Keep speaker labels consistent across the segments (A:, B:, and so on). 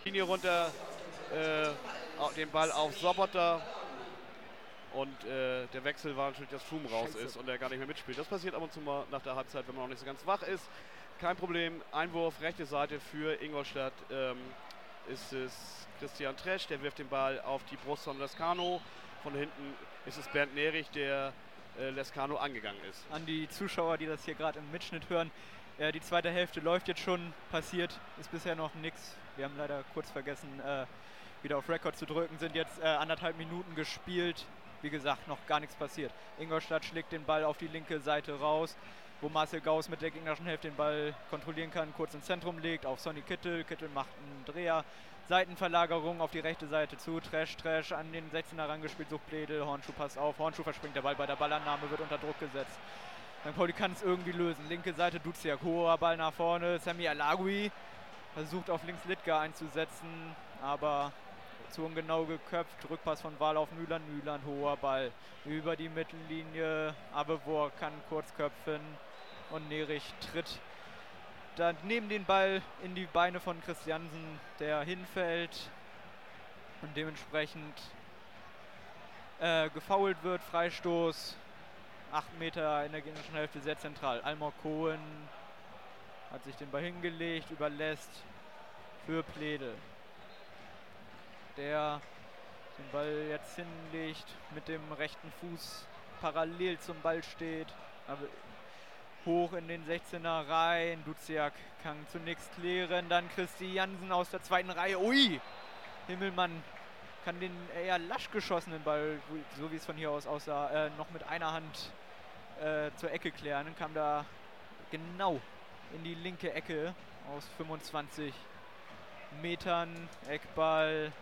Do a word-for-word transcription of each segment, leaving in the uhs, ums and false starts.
A: Linie runter, äh, den Ball auf Sobotta. Und äh, der Wechsel war natürlich, dass Froome raus
B: Scheiße.
A: ist und er gar nicht mehr mitspielt. Das passiert ab und zu mal nach der Halbzeit, wenn man noch nicht so ganz wach ist. Kein Problem. Einwurf, rechte Seite für Ingolstadt. Ähm, ist es Christian Tresch, der wirft den Ball auf die Brust von Lescano. Von hinten ist es Bernd Nerich, der äh, Lescano angegangen ist.
B: An die Zuschauer, die das hier gerade im Mitschnitt hören. Äh, die zweite Hälfte läuft jetzt schon, passiert, ist bisher noch nichts. Wir haben leider kurz vergessen, äh, wieder auf Record zu drücken, sind jetzt äh, anderthalb Minuten gespielt. Wie gesagt, noch gar nichts passiert. Ingolstadt schlägt den Ball auf die linke Seite raus, wo Marcel Gauss mit der gegnerischen Hälfte den Ball kontrollieren kann, kurz ins Zentrum legt, auf Sonny Kittel. Kittel macht einen Dreher, Seitenverlagerung auf die rechte Seite zu, Tresch, Tresch an den sechzehner rangespielt, sucht Pledel, Hornschuh passt auf, Hornschuh verspringt, der Ball bei der Ballannahme wird unter Druck gesetzt. Sankt Pauli kann es irgendwie lösen, linke Seite Duziak, hoher Ball nach vorne, Sami Alagui versucht auf links Littger einzusetzen, aber zu ungenau geköpft, Rückpass von Wahl auf Mühlern, Mühlern, hoher Ball über die Mittellinie, Abevor kann kurz köpfen und Nerich tritt dann neben den Ball in die Beine von Christiansen, der hinfällt und dementsprechend äh, gefoult wird, Freistoß, acht Meter in der gegnerischen Hälfte, sehr zentral. Almor Cohen hat sich den Ball hingelegt, überlässt für Pledel, der den Ball jetzt hinlegt, mit dem rechten Fuß parallel zum Ball steht, aber hoch in den sechzehner rein. Duziak kann zunächst klären, dann Christiansen aus der zweiten Reihe. Ui! Himmelmann kann den eher lasch geschossenen Ball, so wie es von hier aus aussah, äh, noch mit einer Hand äh, zur Ecke klären. Kam da genau in die linke Ecke aus fünfundzwanzig Metern. Eckball.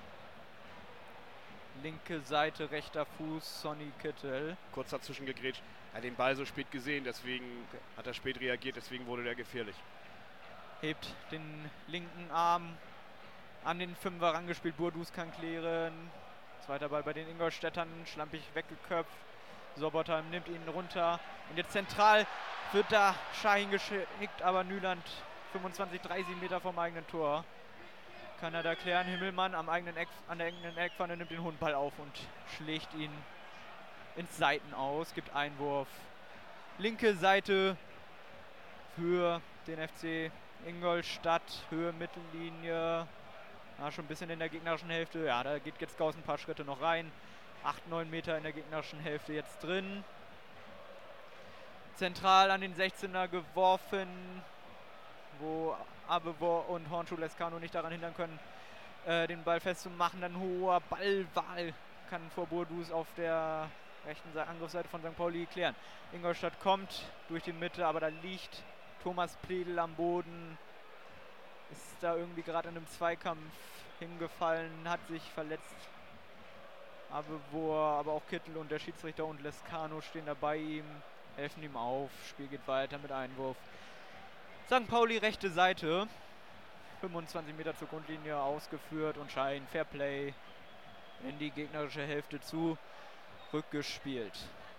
B: Linke Seite, rechter Fuß, Sonny Kittel.
A: Kurz dazwischen gegrätscht. Er hat den Ball so spät gesehen, deswegen okay. hat er spät reagiert, deswegen wurde der gefährlich.
B: Hebt den linken Arm an den Fünfer rangespielt, Burdus kann klären. Zweiter Ball bei den Ingolstädtern, schlampig weggeköpft. Sobotta nimmt ihn runter. Und jetzt zentral wird da Schahin geschickt, aber Nyland fünfundzwanzig, dreißig Meter vom eigenen Tor. Kann er da klären. Himmelmann am eigenen Eck, an der eigenen Eckpfanne nimmt den Hundball auf und schlägt ihn ins Seiten aus. Gibt Einwurf. Linke Seite für den F C Ingolstadt. Höhe Mittellinie. Ja, schon ein bisschen in der gegnerischen Hälfte. Ja, da geht jetzt Gauss ein paar Schritte noch rein. acht, neun Meter in der gegnerischen Hälfte jetzt drin. Zentral an den sechzehner geworfen, wo Abevor und Hornschuh Lescano nicht daran hindern können, äh, den Ball festzumachen. Dann hoher Ballwahl kann vor Burdus auf der rechten Angriffsseite von Sankt Pauli klären. Ingolstadt kommt durch die Mitte, aber da liegt Thomas Pledel am Boden. Ist da irgendwie gerade in einem Zweikampf hingefallen, hat sich verletzt. Abevor, aber auch Kittel und der Schiedsrichter und Lescano stehen da bei ihm, helfen ihm auf. Spiel geht weiter mit Einwurf. Sankt Pauli rechte Seite, fünfundzwanzig Meter zur Grundlinie ausgeführt und Schein Fairplay in die gegnerische Hälfte zu rückgespielt.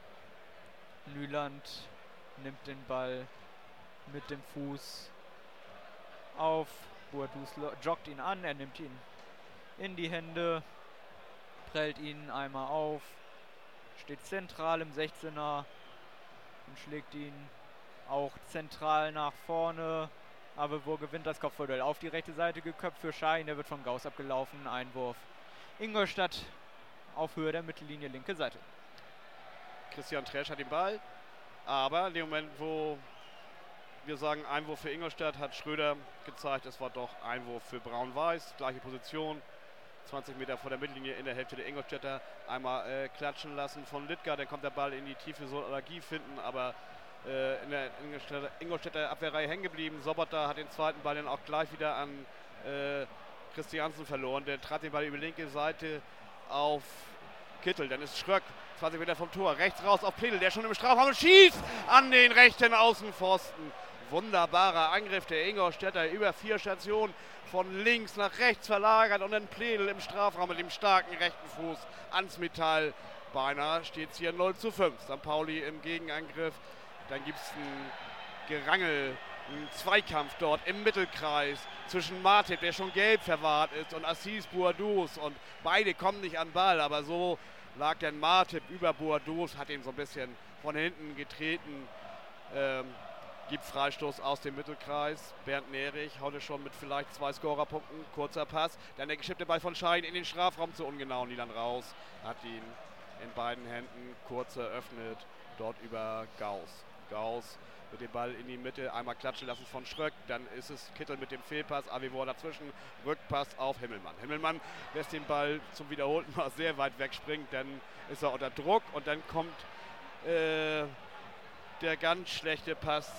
B: Nyland nimmt den Ball mit dem Fuß auf, Burdus joggt ihn an, er nimmt ihn in die Hände, prellt ihn einmal auf, steht zentral im sechzehner und schlägt ihn auch zentral nach vorne, aber wo gewinnt das Kopfballduell auf die rechte Seite geköpft für Schein, der wird von Gauss abgelaufen, Einwurf. Ingolstadt auf Höhe der Mittellinie, linke Seite.
A: Christian Tresch hat den Ball, aber in dem Moment, wo wir sagen Einwurf für Ingolstadt, hat Schröder gezeigt, es war doch Einwurf für Braun-Weiß, gleiche Position, zwanzig Meter vor der Mittellinie in der Hälfte der Ingolstädter, einmal äh, klatschen lassen von Littger, dann kommt der Ball in die Tiefe, soll Allergie finden, aber in der Ingolstädter, Ingolstädter Abwehrreihe hängen geblieben. Sobotta hat den zweiten Ball dann auch gleich wieder an äh, Christiansen verloren. Der trat den Ball über die linke Seite auf Kittel. Dann ist Schröck zwanzig Meter vom Tor. Rechts raus auf Pledel, der schon im Strafraum und schießt an den rechten Außenpfosten. Wunderbarer Angriff der Ingolstädter über vier Stationen von links nach rechts verlagert und dann Pledel im Strafraum mit dem starken rechten Fuß ans Metall. Beinahe steht es hier null zu fünf. Sankt Pauli im Gegenangriff. Dann gibt es ein Gerangel Ein Zweikampf dort im Mittelkreis zwischen Martin, der schon gelb verwahrt ist, und Assis Bouadouz. Und beide kommen nicht an den Ball, aber so lag dann Martin über Bouadouz, hat ihn so ein bisschen von hinten getreten. Ähm, gibt Freistoß aus dem Mittelkreis. Bernd Nerich heute schon mit vielleicht zwei Scorerpunkten. Kurzer Pass. Dann der geschippte Ball von Schein in den Strafraum zu ungenau. Niederland raus. Hat ihn in beiden Händen kurz eröffnet. Dort über Gauss. Gauss mit dem Ball in die Mitte. Einmal klatschen lassen von Schröck. Dann ist es Kittel mit dem Fehlpass. Avivor dazwischen. Rückpass auf Himmelmann. Himmelmann lässt den Ball zum wiederholten Mal sehr weit wegspringen. Dann ist er unter Druck. Und dann kommt äh, der ganz schlechte Pass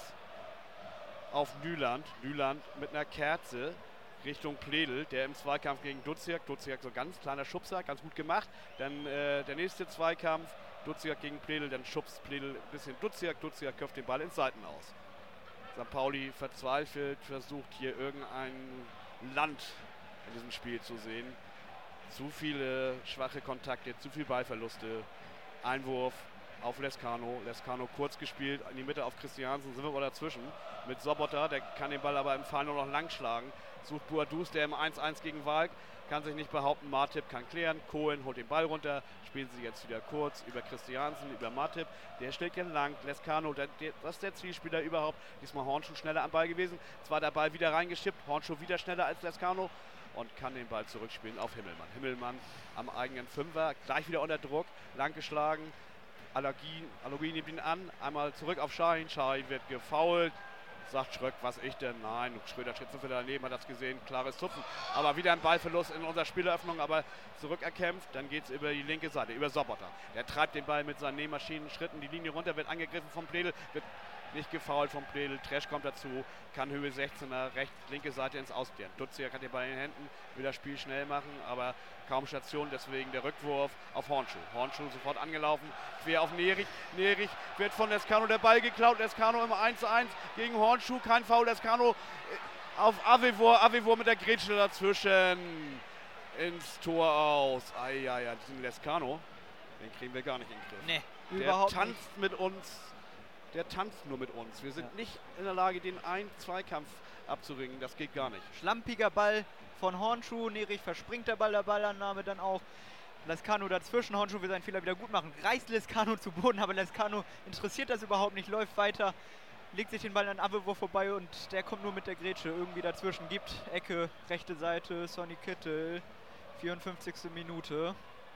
A: auf Nyland. Nyland mit einer Kerze Richtung Pledel, der im Zweikampf gegen Duziak. Duziak so ganz kleiner Schubser, ganz gut gemacht. Dann äh, der nächste Zweikampf, Duziak gegen Pledel, dann schubst Pledel ein bisschen Duziak. Duziak köpft den Ball ins Seiten aus. Sankt Pauli verzweifelt, versucht hier irgendein Land in diesem Spiel zu sehen. Zu viele schwache Kontakte, zu viel Ballverluste. Einwurf auf Lescano. Lescano kurz gespielt, in die Mitte auf Christiansen, sind wir aber dazwischen. Mit Sobotta, der kann den Ball aber im Fall nur noch lang schlagen. Sucht Bouadouz, der im eins eins gegen Walk, kann sich nicht behaupten. Martip kann klären, Cohen holt den Ball runter, spielen sie jetzt wieder kurz über Christiansen, über Martip. Der schlägt ihn lang, Lescano, der, der, das ist der Zielspieler überhaupt. Diesmal Hornschuh schneller am Ball gewesen. Zwar der Ball wieder reingeschippt, Hornschuh wieder schneller als Lescano und kann den Ball zurückspielen auf Himmelmann. Himmelmann am eigenen Fünfer, gleich wieder unter Druck, lang geschlagen. Allergie, Allergie nimmt ihn an, einmal zurück auf Schein, Schein wird gefoult, sagt Schröck, was ich denn? Nein, Schröder steht fünf Meter daneben, hat das gesehen, klares Zupfen. Aber wieder ein Ballverlust in unserer Spieleröffnung, aber zurückerkämpft, dann geht es über die linke Seite, über Sobotta. Der treibt den Ball mit seinen Nähmaschinen-Schritten die Linie runter, wird angegriffen vom Pledel, wird nicht gefoult vom Pledel, Tresch kommt dazu, kann Höhe sechzehner, rechts, linke Seite ins Ausklären. Duziak hat den Ball in den Händen, will das Spiel schnell machen, aber kaum Station, deswegen der Rückwurf auf Hornschuh. Hornschuh sofort angelaufen, quer auf Nerich. Nerich wird von Lescano der Ball geklaut, Lescano im eins zu eins gegen Hornschuh, kein Foul, Lescano auf Avivor, Avivor mit der Grätsche dazwischen ins Tor aus. Eieiei, diesen Lescano, den kriegen wir gar nicht in den Griff.
B: Nee,
A: der
B: überhaupt
A: tanzt
B: nicht.
A: mit uns. Der tanzt nur mit uns. Wir sind
B: Ja.
A: nicht in der Lage, den einen Zweikampf abzuringen. Das geht gar nicht.
B: Schlampiger Ball von Hornschuh. Nerich verspringt der Ball, der Ballannahme dann auch. Lescano dazwischen. Hornschuh will seinen Fehler wieder gut machen. Reißt Lescano zu Boden, aber Lescano interessiert das überhaupt nicht. Läuft weiter, legt sich den Ball an Avivor vorbei und der kommt nur mit der Grätsche irgendwie dazwischen. Gibt Ecke, rechte Seite, Sonny Kittel. vierundfünfzigste Minute.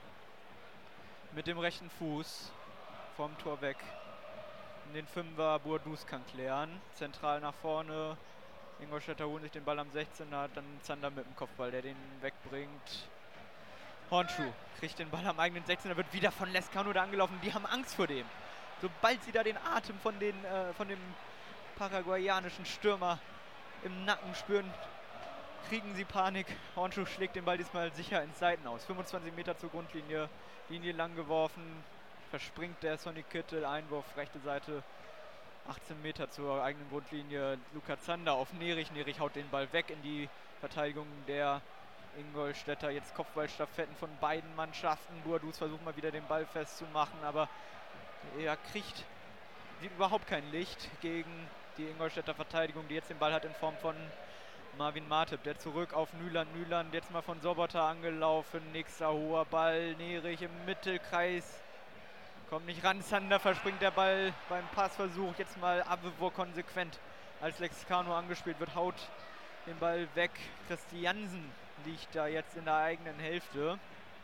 B: Mit dem rechten Fuß vom Tor weg. In den Fünfer, Bouadouz kann klären. Zentral nach vorne. Ingolstädter holen sich den Ball am sechzehner. Dann Zander mit dem Kopfball, der den wegbringt. Hornschuh kriegt den Ball am eigenen sechzehner, wird wieder von Lescano da angelaufen. Die haben Angst vor dem. Sobald sie da den Atem von, den, äh, von dem paraguayanischen Stürmer im Nacken spüren, kriegen sie Panik. Hornschuh schlägt den Ball diesmal sicher ins Seiten aus. fünfundzwanzig Meter zur Grundlinie, Linie lang geworfen. Verspringt der Sonny Kittel, Einwurf, rechte Seite, achtzehn Meter zur eigenen Grundlinie. Luca Zander auf Nerich, Nerich haut den Ball weg in die Verteidigung der Ingolstädter. Jetzt Kopfballstaffetten von beiden Mannschaften. Bouadouz versucht mal wieder den Ball festzumachen, aber er kriegt, sieht überhaupt kein Licht gegen die Ingolstädter Verteidigung, die jetzt den Ball hat in Form von Marvin Martip, der zurück auf Nyland. Nyland jetzt mal von Sobotta angelaufen. Nächster hoher Ball, Nerich im Mittelkreis. Kommt nicht ran, Zander verspringt der Ball beim Passversuch. Jetzt mal Avivor konsequent, als Lescano angespielt wird, haut den Ball weg. Christiansen liegt da jetzt in der eigenen Hälfte.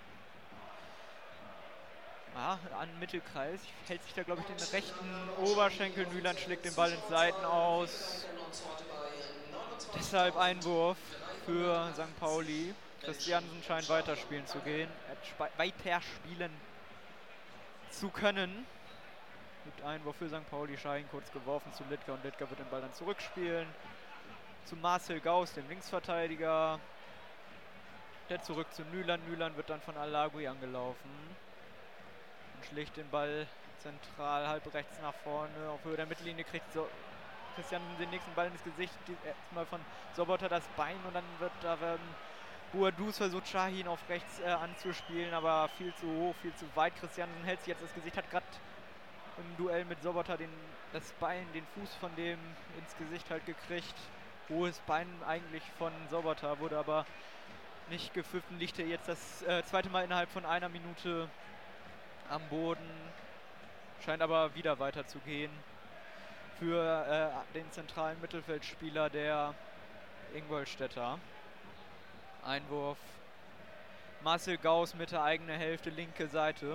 B: Ja, an Mittelkreis. Hält sich da, glaube ich, den rechten Oberschenkel. Nyland schlägt den Ball ins Seiten aus. Deshalb Einwurf für Sankt Pauli. Christiansen scheint weiterspielen zu gehen. Weiterspielen zu können. Mit Einwurf für Sankt Pauli. Schein kurz geworfen zu Littger und Littger wird den Ball dann zurückspielen. Zu Marcel Gauss, dem Linksverteidiger. Der zurück zu Nyland. Nyland wird dann von Alagui angelaufen. Und schlägt den Ball zentral halb rechts nach vorne. Auf Höhe der Mittellinie kriegt so Christian den nächsten Ball ins Gesicht. Erstmal von Sobotta das Bein und dann wird da werden Bouadouz versucht Shahin auf rechts äh, anzuspielen, aber viel zu hoch, viel zu weit. Christiansen hält sich jetzt das Gesicht, hat gerade im Duell mit Sobota den, das Bein, den Fuß von dem ins Gesicht halt gekriegt. Hohes Bein eigentlich von Sobota, wurde aber nicht gepfiffen, liegt er jetzt das äh, zweite Mal innerhalb von einer Minute am Boden. Scheint aber wieder weiterzugehen für äh, den zentralen Mittelfeldspieler der Ingolstädter. Einwurf. Marcel Gauss mit der eigenen Hälfte, linke Seite.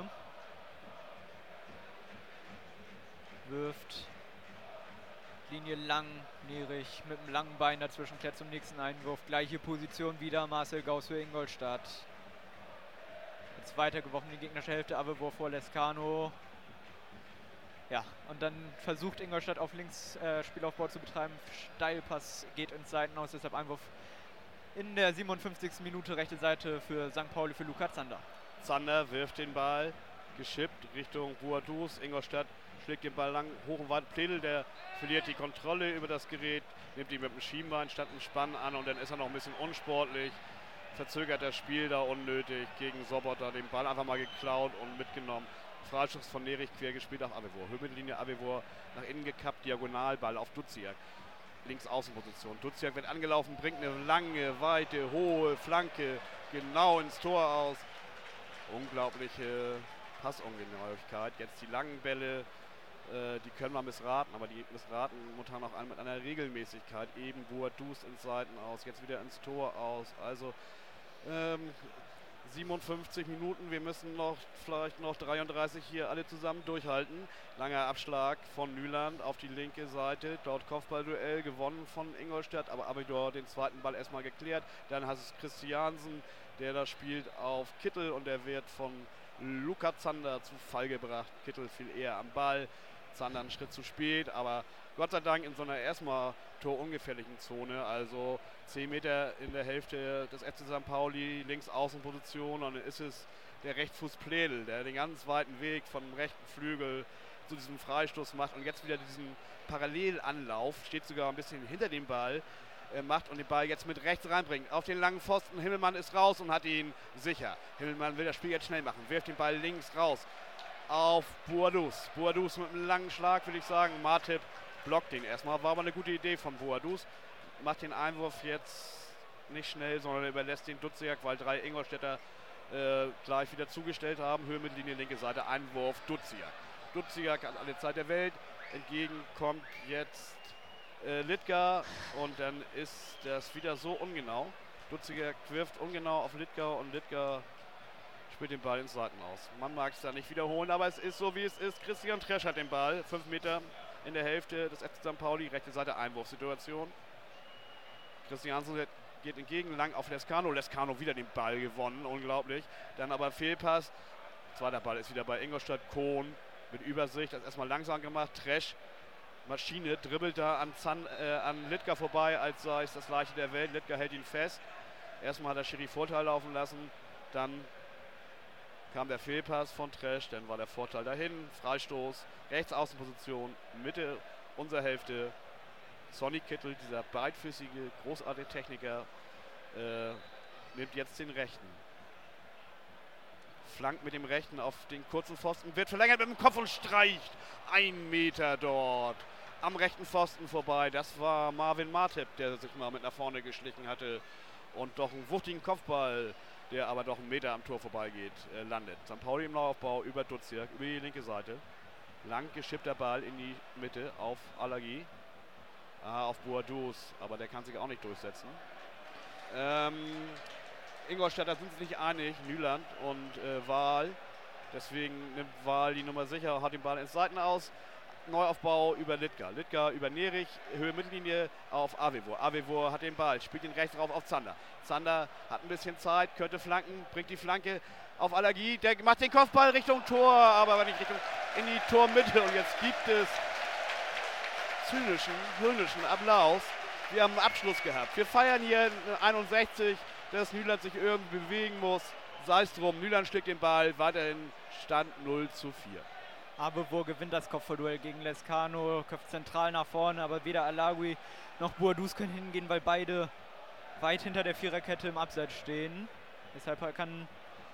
B: Wirft. Linie lang, Nerich mit einem langen Bein dazwischen, klärt zum nächsten Einwurf. Gleiche Position wieder, Marcel Gauss für Ingolstadt. Jetzt weitergeworfen in die gegnerische Hälfte, Abwehrwurf vor Lescano. Ja, und dann versucht Ingolstadt auf links äh, Spielaufbau zu betreiben. Steilpass geht ins Seitenaus, deshalb Einwurf in der siebenundfünfzigsten Minute, rechte Seite für Sankt Pauli für Luca Zander.
A: Zander wirft den Ball, geschippt Richtung Boadus. Ingolstadt schlägt den Ball lang, hoch und weit. Pledel, der verliert die Kontrolle über das Gerät, nimmt ihn mit dem Schienbein statt dem Spann an und dann ist er noch ein bisschen unsportlich. Verzögert das Spiel da unnötig gegen Sobota, den Ball einfach mal geklaut und mitgenommen. Freistoß von Nerich, quer gespielt auf Abwehr. Höhenlinie Abwehr nach innen gekappt, Diagonalball auf Duziak. Links Außenposition. Duziak wird angelaufen, bringt eine lange, weite, hohe Flanke genau ins Tor aus. Unglaubliche Passungenauigkeit. Jetzt die langen Bälle, äh, die können wir missraten, aber die missraten momentan auch mit einer Regelmäßigkeit. Eben Boadus ins Seitenaus, jetzt wieder ins Tor aus. Also ähm, siebenundfünfzig Minuten, wir müssen noch vielleicht noch dreiunddreißig hier alle zusammen durchhalten. Langer Abschlag von Nyland auf die linke Seite, dort Kopfballduell gewonnen von Ingolstadt, aber Abidor den zweiten Ball erstmal geklärt. Dann hat es Christiansen, der da spielt auf Kittel und der wird von Luca Zander zu Fall gebracht. Kittel fiel eher am Ball, Zander einen Schritt zu spät, aber Gott sei Dank in so einer erstmal torungefährlichen Zone, also zehn Meter in der Hälfte des F C Sankt Pauli, links Außenposition, und dann ist es der Rechtsfuß Pledel, der den ganz weiten Weg vom rechten Flügel zu diesem Freistoß macht und jetzt wieder diesen Parallelanlauf, steht sogar ein bisschen hinter dem Ball, äh, macht und den Ball jetzt mit rechts reinbringt. Auf den langen Pfosten, Himmelmann ist raus und hat ihn sicher. Himmelmann will das Spiel jetzt schnell machen, wirft den Ball links raus auf Boadus. Boadus mit einem langen Schlag, würde ich sagen. Martip blockt den erstmal, war aber eine gute Idee von Boadus. Macht den Einwurf jetzt nicht schnell, sondern überlässt den Duziak, weil drei Ingolstädter äh, gleich wieder zugestellt haben. Höhe mit Linie, linke Seite, Einwurf Duziak. Duziak hat alle Zeit der Welt. Entgegen kommt jetzt äh, Littger und dann ist das wieder so ungenau. Duziak wirft ungenau auf Littger und Littger spielt den Ball ins Seitenaus. Man mag es da nicht wiederholen, aber es ist so, wie es ist. Christian Tresch hat den Ball, fünf Meter in der Hälfte des F C Sankt Pauli, rechte Seite, Einwurfsituation. Christiansen geht entgegen, lang auf Lescano. Lescano wieder den Ball gewonnen, unglaublich. Dann aber Fehlpass. Zweiter Ball ist wieder bei Ingolstadt. Kohn mit Übersicht, das erstmal langsam gemacht. Tresch, Maschine, dribbelt da an, Zan, äh, an Littger vorbei, als sei es das Leichte der Welt. Littger hält ihn fest. Erstmal hat der Schiri Vorteil laufen lassen. Dann kam der Fehlpass von Tresch, dann war der Vorteil dahin. Freistoß, rechts Außenposition, Mitte unserer Hälfte. Sonny Kittel, dieser beidfüßige, großartige Techniker, äh, nimmt jetzt den rechten. Flankt mit dem rechten auf den kurzen Pfosten, wird verlängert mit dem Kopf und streicht ein Meter dort am rechten Pfosten vorbei. Das war Marvin Martip, der sich mal mit nach vorne geschlichen hatte und doch einen wuchtigen Kopfball, der aber doch einen Meter am Tor vorbeigeht, äh, landet. Sankt Pauli im Laufbau über Duziak, über die linke Seite. Lang geschippter Ball in die Mitte auf Alagi. Ah, auf Boadus, aber der kann sich auch nicht durchsetzen. Ähm, Ingolstädter sind sich nicht einig, Nyland und äh, Wahl. Deswegen nimmt Wahl die Nummer sicher, hat den Ball ins Seitenaus. Neuaufbau über Littger. Littger über Nerich, Höhe Mittellinie auf Avevor. Avevor hat den Ball, spielt ihn rechts drauf auf Zander. Zander hat ein bisschen Zeit, könnte flanken, bringt die Flanke auf Alagi. Der macht den Kopfball Richtung Tor, aber nicht Richtung in die Tormitte. Und jetzt gibt es zynischen, höhnischen Applaus. Wir haben einen Abschluss gehabt. Wir feiern hier einundsechzig, dass Nyland sich irgendwie bewegen muss. Sei es drum, Nyland schlägt den Ball, weiterhin Stand null zu vier.
B: Abevor gewinnt das Kopfballduell gegen Lescano, köpft zentral nach vorne, aber weder Alagui noch Boadus können hingehen, weil beide weit hinter der Viererkette im Abseits stehen. Deshalb kann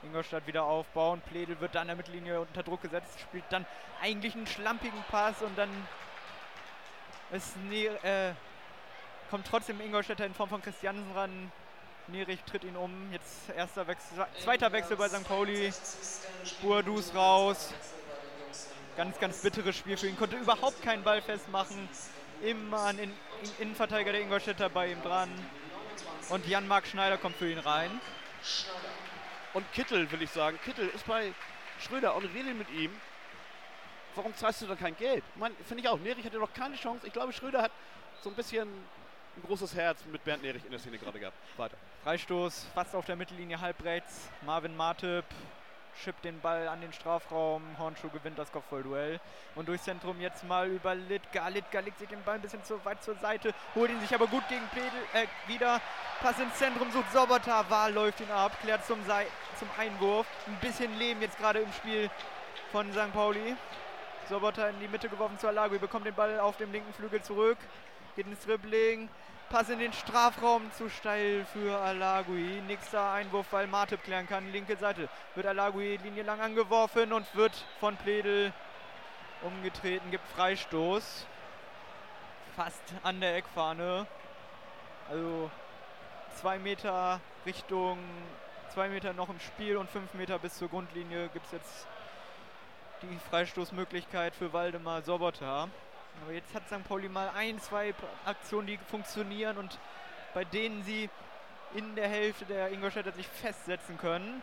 B: Ingolstadt wieder aufbauen. Pledel wird da an der Mittellinie unter Druck gesetzt, spielt dann eigentlich einen schlampigen Pass und dann ist ne äh, kommt trotzdem Ingolstädter in Form von Christiansen ran. Nerich tritt ihn um. Jetzt erster Wechsel, zweiter Wechsel bei Sankt Pauli. Boadus raus. Ganz, ganz bitteres Spiel für ihn. Konnte überhaupt keinen Ball festmachen. Immer ein in, in, Innenverteidiger der Ingolstädter bei ihm dran. Und Jan-Marc Schneider kommt für ihn rein.
A: Und Kittel, will ich sagen. Kittel ist bei Schröder und redet mit ihm. Warum zahlst du da kein Geld? Finde ich auch. Nerich hatte noch keine Chance. Ich glaube, Schröder hat so ein bisschen ein großes Herz mit Bernd Nerich in der Szene gerade gehabt. Weiter.
B: Freistoß, fast auf der Mittellinie, halb rechts. Marvin Martip schippt den Ball an den Strafraum. Hornschuh gewinnt das Kopfballduell. Und durchs Zentrum jetzt mal über Littger. Littger legt sich den Ball ein bisschen zu weit zur Seite, holt ihn sich aber gut gegen Pledel, äh, wieder. Pass ins Zentrum, sucht Sobotta. Wahl läuft ihn ab, klärt zum, Sei zum Einwurf. Ein bisschen Leben jetzt gerade im Spiel von Sankt Pauli. Sobotta in die Mitte geworfen zu Alagui, bekommt den Ball auf dem linken Flügel zurück. Geht ins Dribbling. Pass in den Strafraum, zu steil für Alagui. Nächster Einwurf, weil Martip klären kann. Linke Seite wird Alagui Linie lang angeworfen und wird von Pledel umgetreten. Gibt Freistoß. Fast an der Eckfahne. Also zwei Meter Richtung, zwei Meter noch im Spiel und fünf Meter bis zur Grundlinie gibt es jetzt die Freistoßmöglichkeit für Waldemar Sobotta. Aber jetzt hat Sankt Pauli mal ein, zwei Aktionen, die funktionieren und bei denen sie in der Hälfte der Ingolstädter sich festsetzen können.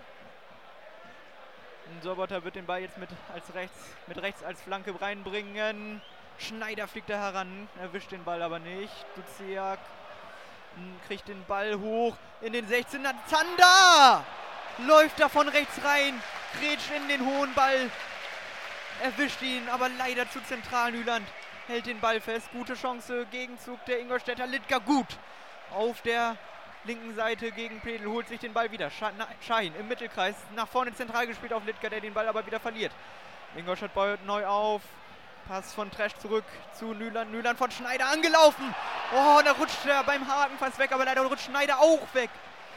B: Und Sobotta wird den Ball jetzt mit, als rechts, mit rechts als Flanke reinbringen. Schneider fliegt da heran, erwischt den Ball aber nicht. Duziak kriegt den Ball hoch in den sechzehner. Zander läuft da von rechts rein, grätscht in den hohen Ball. Erwischt ihn, aber leider zu zentral. Nyland hält den Ball fest. Gute Chance, Gegenzug der Ingolstädter. Littger gut auf der linken Seite gegen Pledel, holt sich den Ball wieder. Schahin im Mittelkreis, nach vorne zentral gespielt auf Littger, der den Ball aber wieder verliert. Ingolstadt baut neu auf. Pass von Tresch zurück zu Nyland. Nyland von Schneider angelaufen. Oh, da rutscht er beim Haken fast weg, aber leider rutscht Schneider auch weg.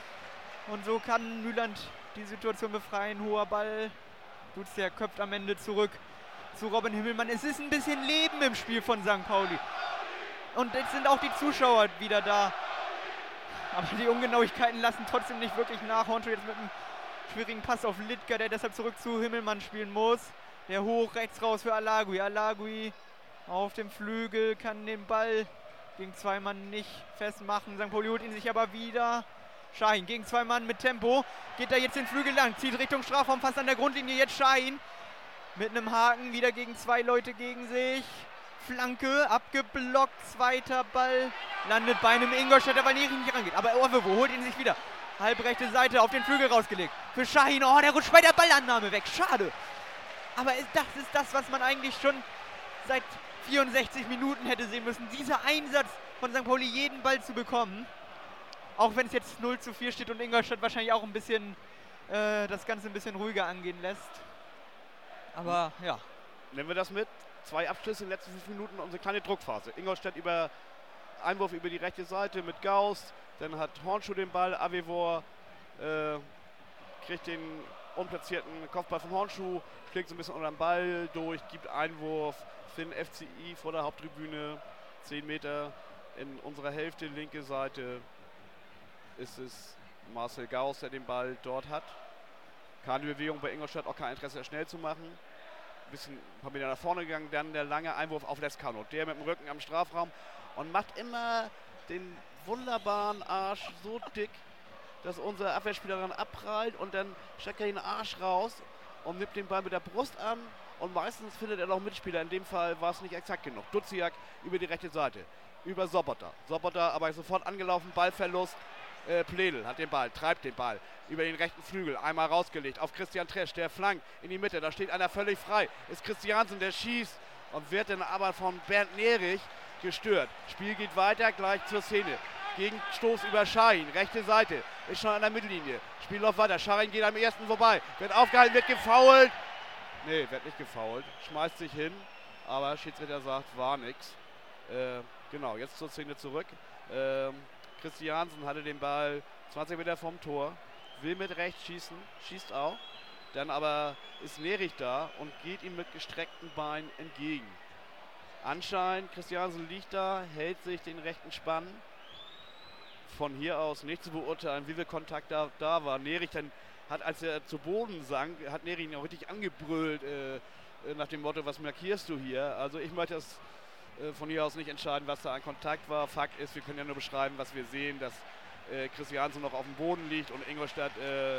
B: Und so kann Nyland die Situation befreien. Hoher Ball. Duziak köpft am Ende zurück zu Robin Himmelmann. Es ist ein bisschen Leben im Spiel von Sankt Pauli. Und jetzt sind auch die Zuschauer wieder da. Aber die Ungenauigkeiten lassen trotzdem nicht wirklich nach. Hornschuh jetzt mit einem schwierigen Pass auf Littger, der deshalb zurück zu Himmelmann spielen muss. Der hoch rechts raus für Alagui. Alagui auf dem Flügel, kann den Ball gegen zwei Mann nicht festmachen. Sankt Pauli holt ihn sich aber wieder. Schahin gegen zwei Mann mit Tempo. Geht da jetzt den Flügel lang, zieht Richtung Strafraum, fast an der Grundlinie. Jetzt Schahin mit einem Haken, wieder gegen zwei Leute gegen sich. Flanke, abgeblockt, zweiter Ball. Landet bei einem Ingolstädter, weil Nerich nicht rangeht. Aber Orvevo holt ihn sich wieder. Halbrechte Seite auf den Flügel rausgelegt. Für Schahin, oh, der rutscht bei der Ballannahme weg. Schade. Aber das ist das, was man eigentlich schon seit vierundsechzig Minuten hätte sehen müssen. Dieser Einsatz von Sankt Pauli, jeden Ball zu bekommen. Auch wenn es jetzt null zu vier steht und Ingolstadt wahrscheinlich auch ein bisschen äh, das Ganze ein bisschen ruhiger angehen lässt. Aber ja.
A: Nehmen wir das mit. Zwei Abschlüsse in den letzten fünf Minuten, unsere kleine Druckphase. Ingolstadt über Einwurf über die rechte Seite mit Gauss. Dann hat Hornschuh den Ball. Avevor äh, kriegt den unplatzierten Kopfball von Hornschuh. Schlägt so ein bisschen unter den Ball durch. Gibt Einwurf für den F C I vor der Haupttribüne. zehn Meter in unserer Hälfte, linke Seite. Ist es Marcel Gauss, der den Ball dort hat. Keine Bewegung bei Ingolstadt, auch kein Interesse, schnell zu machen. Ein bisschen ein paar Meter nach vorne gegangen, dann der lange Einwurf auf Lescano. Der mit dem Rücken am Strafraum und macht immer den wunderbaren Arsch so dick, dass unser Abwehrspieler dann abprallt und dann steckt er den Arsch raus und nimmt den Ball mit der Brust an und meistens findet er noch Mitspieler. In dem Fall war es nicht exakt genug. Duziak über die rechte Seite, über Sobotta. Sobotta aber sofort angelaufen, Ballverlust. Äh, Pledel hat den Ball, treibt den Ball über den rechten Flügel, einmal rausgelegt auf Christian Tresch, der flankt in die Mitte, da steht einer völlig frei, ist Christiansen, der schießt und wird dann aber von Bernd Nerich gestört. Spiel geht weiter, gleich zur Szene. Gegenstoß über Schahin, rechte Seite, ist schon an der Mittellinie. Spiel läuft weiter, Schahin geht am ersten vorbei, wird aufgehalten, wird gefoult. Nee, wird nicht gefoult, schmeißt sich hin, aber Schiedsrichter sagt, war nix. Äh, genau, jetzt zur Szene zurück. Ähm, Christiansen hatte den Ball zwanzig Meter vom Tor, will mit rechts schießen, schießt auch. Dann aber ist Nerich da und geht ihm mit gestreckten Beinen entgegen. Anscheinend, Christiansen liegt da, hält sich den rechten Spann. Von hier aus nicht zu beurteilen, wie viel Kontakt da, da war. Nerich dann hat, als er zu Boden sank, hat Nerich ihn auch richtig angebrüllt, äh, nach dem Motto, was markierst du hier? Also ich möchte das äh, von hier aus nicht entscheiden, was da an Kontakt war. Fakt ist, wir können ja nur beschreiben, was wir sehen, dass äh, Christiansen noch auf dem Boden liegt und Ingolstadt äh,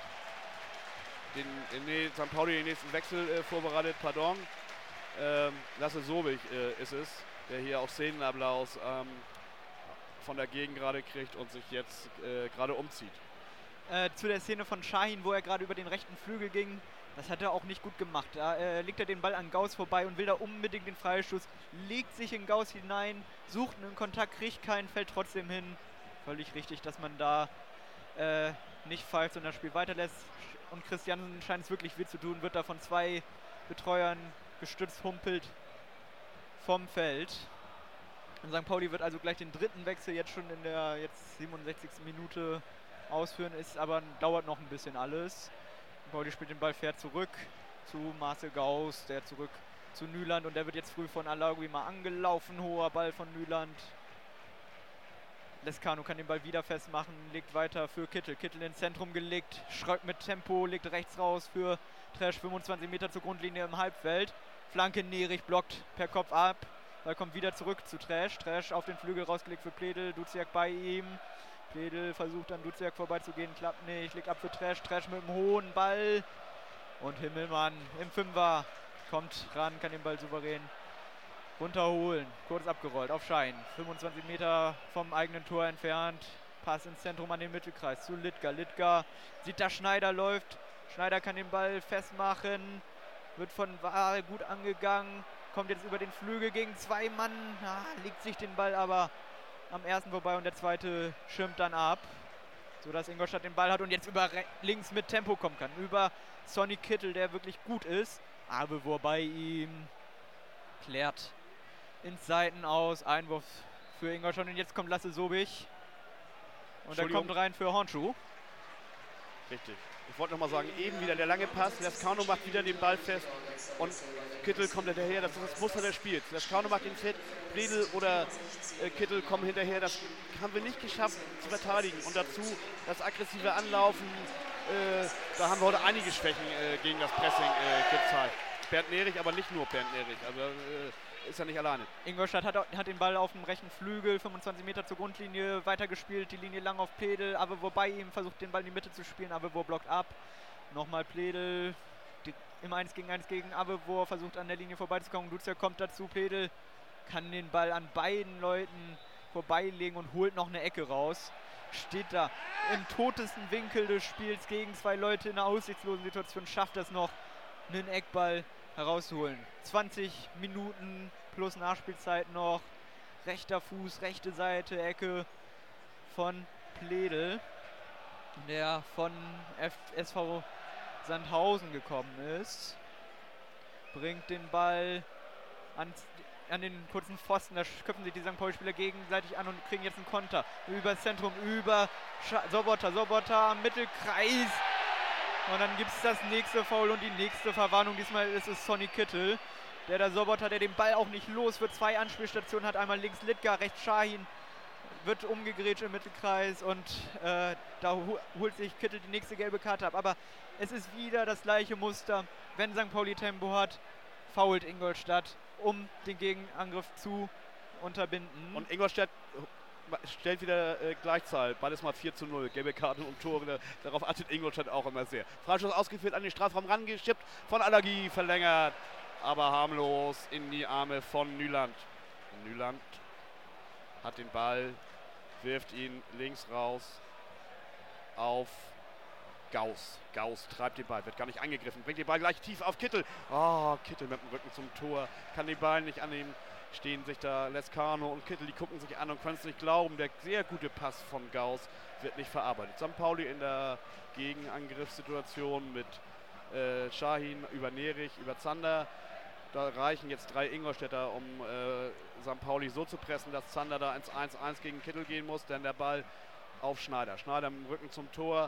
A: den, nee, Sankt Pauli den nächsten Wechsel äh, vorbereitet, pardon. Ähm, Lasse Sobich äh, ist es, der hier auch Szenenapplaus ähm, von der Gegend gerade kriegt und sich jetzt äh, gerade umzieht.
B: Äh, zu der Szene von Şahin, wo er gerade über den rechten Flügel ging, das hat er auch nicht gut gemacht. Da äh, legt er den Ball an Gauss vorbei und will da unbedingt den Freistoß, legt sich in Gauss hinein, sucht einen Kontakt, kriegt keinen, fällt trotzdem hin. Völlig richtig, dass man da äh, nicht pfeift, sondern das Spiel weiterlässt. Und Christiansen scheint es wirklich weh zu tun, wird da von zwei Betreuern gestützt, humpelt vom Feld. Und Sankt Pauli wird also gleich den dritten Wechsel jetzt schon in der jetzt siebenundsechzigsten Minute ausführen, ist aber dauert noch ein bisschen alles. Sankt Pauli spielt den Ball fair zurück zu Marcel Gauss, der zurück zu Nyland und der wird jetzt früh von Alagui mal angelaufen, hoher Ball von Nyland. Lescano kann den Ball wieder festmachen, legt weiter für Kittel. Kittel ins Zentrum gelegt, Schröck mit Tempo, legt rechts raus für Tresch, fünfundzwanzig Meter zur Grundlinie im Halbfeld. Flanke Nerich blockt per Kopf ab. Ball kommt wieder zurück zu Tresch. Tresch auf den Flügel rausgelegt für Pledel, Duziak bei ihm. Pledel versucht dann Duziak vorbeizugehen, klappt nicht, legt ab für Tresch. Tresch mit dem hohen Ball. Und Himmelmann im Fünfer kommt ran, kann den Ball souverän runterholen. Kurz abgerollt auf Schein. fünfundzwanzig Meter vom eigenen Tor entfernt. Pass ins Zentrum an den Mittelkreis zu Littger. Littger sieht, dass Schneider läuft. Schneider kann den Ball festmachen. Wird von Wahl gut angegangen. Kommt jetzt über den Flügel gegen zwei Mann. Ah, legt sich den Ball aber am ersten vorbei und der zweite schirmt dann ab. Sodass Ingolstadt den Ball hat und jetzt über links mit Tempo kommen kann. Über Sonny Kittel, der wirklich gut ist. Aber wobei ihm klärt ins Seiten aus. Einwurf für Ingolstadt und jetzt kommt Lasse Sobich. Und er kommt rein für Hornschuh.
A: Richtig. Ich wollte noch mal sagen, eben wieder der lange Pass. Lescano macht wieder den Ball fest und Kittel kommt hinterher. Das ist das Muster des Spiels. Lescano macht ihn fest, Bredel oder äh, Kittel kommen hinterher. Das haben wir nicht geschafft zu verteidigen. Und dazu das aggressive Anlaufen. Äh, da haben wir heute einige Schwächen äh, gegen das Pressing äh, gezeigt. Bernd Nerich, aber nicht nur Bernd Nerich. Also äh, ist ja nicht alleine.
B: Ingolstadt hat, hat den Ball auf dem rechten Flügel, fünfundzwanzig Meter zur Grundlinie, weitergespielt, die Linie lang auf Pledel, aber wobei ihm versucht, den Ball in die Mitte zu spielen, Avevor blockt ab. Nochmal Pledel, die, im eins gegen eins gegen Avevor, versucht an der Linie vorbeizukommen. Duziak kommt dazu, Pledel kann den Ball an beiden Leuten vorbeilegen und holt noch eine Ecke raus. Steht da im totesten Winkel des Spiels gegen zwei Leute in einer aussichtslosen Situation, schafft das noch, einen Eckball herausholen. zwanzig Minuten plus Nachspielzeit noch. Rechter Fuß, rechte Seite, Ecke von Pledel, der von S V Sandhausen gekommen ist. Bringt den Ball an, an den kurzen Pfosten. Da köpfen sich die Sankt Pauli-Spieler gegenseitig an und kriegen jetzt einen Konter. Über das Zentrum, über Scha Sobotta. Sobotta am Mittelkreis. Und dann gibt es das nächste Foul und die nächste Verwarnung. Diesmal ist es Sonny Kittel, der der Sobotta, der den Ball auch nicht los wird. Zwei Anspielstationen hat, einmal links Littger, rechts Şahin. Wird umgegrätscht im Mittelkreis und äh, da holt sich Kittel die nächste gelbe Karte ab. Aber es ist wieder das gleiche Muster. Wenn Sankt Pauli Tempo hat, foult Ingolstadt, um den Gegenangriff zu unterbinden.
A: Und Ingolstadt stellt wieder äh, Gleichzahl. Beides mal vier zu null. Gelbe Karten und Tore. Darauf achtet Ingolstadt auch immer sehr. Freistoß ausgeführt, an den Strafraum rangeschippt. Von Allergie verlängert. Aber harmlos in die Arme von Nyland. Nyland hat den Ball, wirft ihn links raus auf Gauss. Gauss treibt den Ball, wird gar nicht angegriffen. Bringt den Ball gleich tief auf Kittel. Oh, Kittel mit dem Rücken zum Tor. Kann den Ball nicht annehmen. Stehen sich da Lescano und Kittel, die gucken sich an und können es nicht glauben. Der sehr gute Pass von Gauss wird nicht verarbeitet. Sankt Pauli in der Gegenangriffssituation mit äh, Şahin über Nerich, über Zander. Da reichen jetzt drei Ingolstädter, um äh, Sankt Pauli so zu pressen, dass Zander da ins eins eins gegen Kittel gehen muss. Denn der Ball auf Schneider. Schneider mit dem Rücken zum Tor.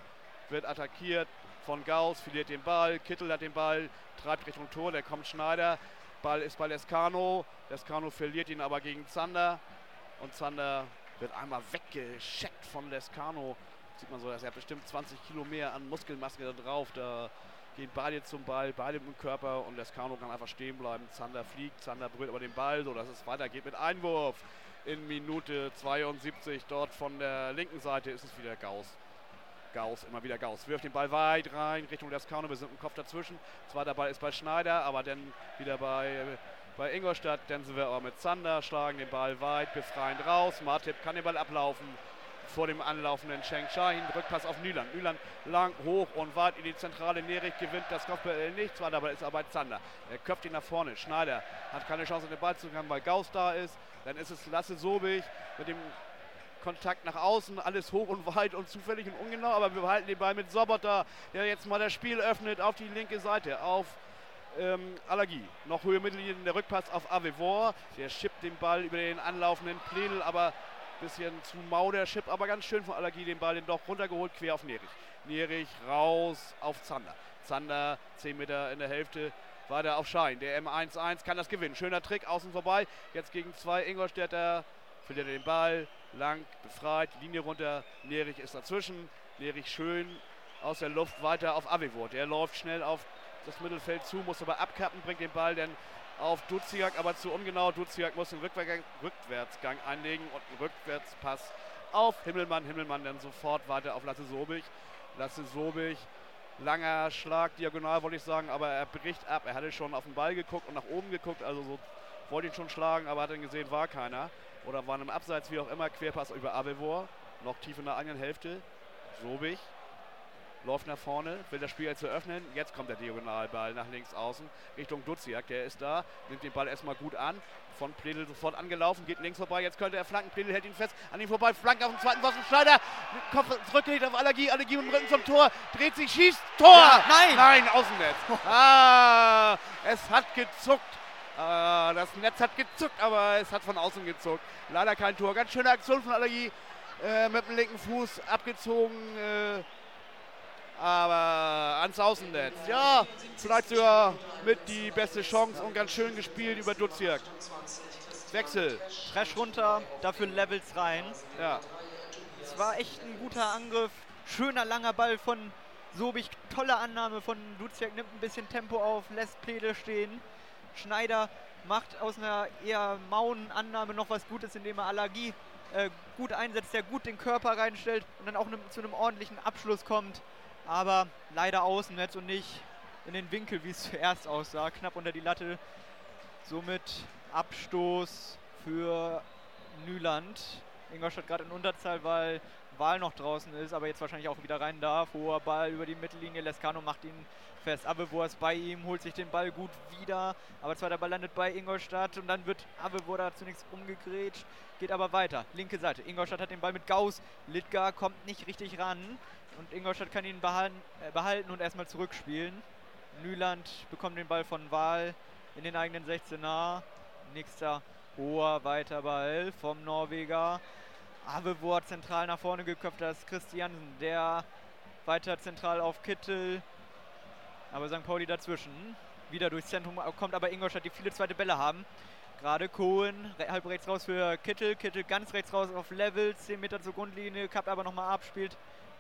A: wird attackiert von Gauss, verliert den Ball, Kittel hat den Ball, treibt Richtung Tor, der kommt Schneider, Ball ist bei Lescano, Lescano verliert ihn aber gegen Zander und Zander wird einmal weggescheckt von Lescano. Sieht man so, dass er bestimmt zwanzig Kilo mehr an Muskelmasse da drauf, da gehen beide zum Ball, beide mit dem Körper und Lescano kann einfach stehen bleiben. Zander fliegt, Zander berührt aber den Ball, so dass es weitergeht mit Einwurf. In Minute zweiundsiebzig dort von der linken Seite ist es wieder Gauss. Gauss, immer wieder Gauss. Wirft den Ball weit rein Richtung Lescano, wir sind im Kopf dazwischen. Zweiter Ball ist bei Schneider, aber dann wieder bei, bei Ingolstadt. Dann sind wir aber mit Zander, schlagen den Ball weit, befreiend raus. Martip kann den Ball ablaufen vor dem anlaufenden Cheng Shahin. Rückpass auf Nyland. Nyland lang, hoch und weit in die Zentrale. Nerich gewinnt das Kopfball nicht. Zweiter Ball ist aber bei Zander. Er köpft ihn nach vorne. Schneider hat keine Chance, den Ball zu bekommen, weil Gauss da ist. Dann ist es Lasse Sobich mit dem Kontakt nach außen, alles hoch und weit und zufällig und ungenau, aber wir behalten den Ball mit Sobotta, der jetzt mal das Spiel öffnet auf die linke Seite, auf ähm, Alagi. Noch Höhe Mittellinie, der Rückpass auf Avevor, der schippt den Ball über den anlaufenden Pledel, aber ein bisschen zu mau der Chip, aber ganz schön von Alagi den Ball den doch runtergeholt, quer auf Nerich. Nerich raus auf Zander. Zander, zehn Meter in der Hälfte, weiter auf Schein. Der M eins eins kann das gewinnen. Schöner Trick, außen vorbei, jetzt gegen zwei Ingolstädter, verliert er den Ball, lang, befreit, Linie runter, Nerich ist dazwischen, Nerich schön aus der Luft weiter auf Avevor. Der läuft schnell auf das Mittelfeld zu, muss aber abkappen, bringt den Ball dann auf Duziak, aber zu ungenau. Duziak muss den Rückwärtsgang, Rückwärtsgang einlegen und einen Rückwärtspass auf Himmelmann. Himmelmann dann sofort weiter auf Lasse Sobich. Lasse Sobich, langer Schlag, diagonal wollte ich sagen, aber er bricht ab. Er hatte schon auf den Ball geguckt und nach oben geguckt, also so wollte ihn schon schlagen, aber hat dann gesehen, war keiner. Oder war in einem Abseits, wie auch immer, Querpass über Avevor, noch tief in der eigenen Hälfte. Sobich läuft nach vorne, will das Spiel jetzt eröffnen. Jetzt kommt der Diagonalball nach links außen Richtung Duziak, der ist da, nimmt den Ball erstmal gut an. Von Pledel sofort angelaufen, geht links vorbei, jetzt könnte er flanken. Pledel hält ihn fest, an ihm vorbei, Flanke auf den zweiten Pfosten, Schneider, Kopf zurückgelegt auf Allergie, Allergie mit dem Rücken zum Tor, dreht sich, schießt, Tor!
B: Ja, nein!
A: Nein, Außennetz. Ah, es hat gezuckt. Uh, das Netz hat gezuckt, aber es hat von außen gezuckt. Leider kein Tor. Ganz schöne Aktion von Allergie. Äh, mit dem linken Fuß abgezogen. Äh, aber ans Außennetz. Ja, vielleicht sogar mit die beste Chance und ganz schön gespielt über Duziak. Wechsel.
B: Fresh runter, dafür Levels rein.
A: Ja.
B: Es war echt ein guter Angriff. Schöner langer Ball von Sobich. Tolle Annahme von Duziak. Nimmt ein bisschen Tempo auf, lässt Pledel stehen. Schneider macht aus einer eher mauen Annahme noch was Gutes, indem er Allergie äh, gut einsetzt, der gut den Körper reinstellt und dann auch ne, zu einem ordentlichen Abschluss kommt. Aber leider Außennetz und nicht in den Winkel, wie es zuerst aussah. Knapp unter die Latte. Somit Abstoß für Nyland. Ingolstadt gerade in Unterzahl, weil Wahl noch draußen ist, aber jetzt wahrscheinlich auch wieder rein darf. Hoher Ball über die Mittellinie. Lescano macht ihn fest. Avevor ist bei ihm, holt sich den Ball gut wieder. Aber zweiter Ball landet bei Ingolstadt und dann wird Avevor da zunächst umgegrätscht. Geht aber weiter. Linke Seite. Ingolstadt hat den Ball mit Gauss. Littgar kommt nicht richtig ran. Und Ingolstadt kann ihn behalten, äh, behalten und erstmal zurückspielen. Nyland bekommt den Ball von Wahl in den eigenen sechzehner. Nächster hoher weiter Ball vom Norweger. Avevor zentral nach vorne geköpft, das ist Christiansen, der weiter zentral auf Kittel. Aber Sankt Pauli dazwischen. Wieder durchs Zentrum kommt aber Ingolstadt, die viele zweite Bälle haben. Gerade Cohen, halb rechts raus für Kittel. Kittel ganz rechts raus auf Level, zehn Meter zur Grundlinie, kappt aber nochmal ab, spielt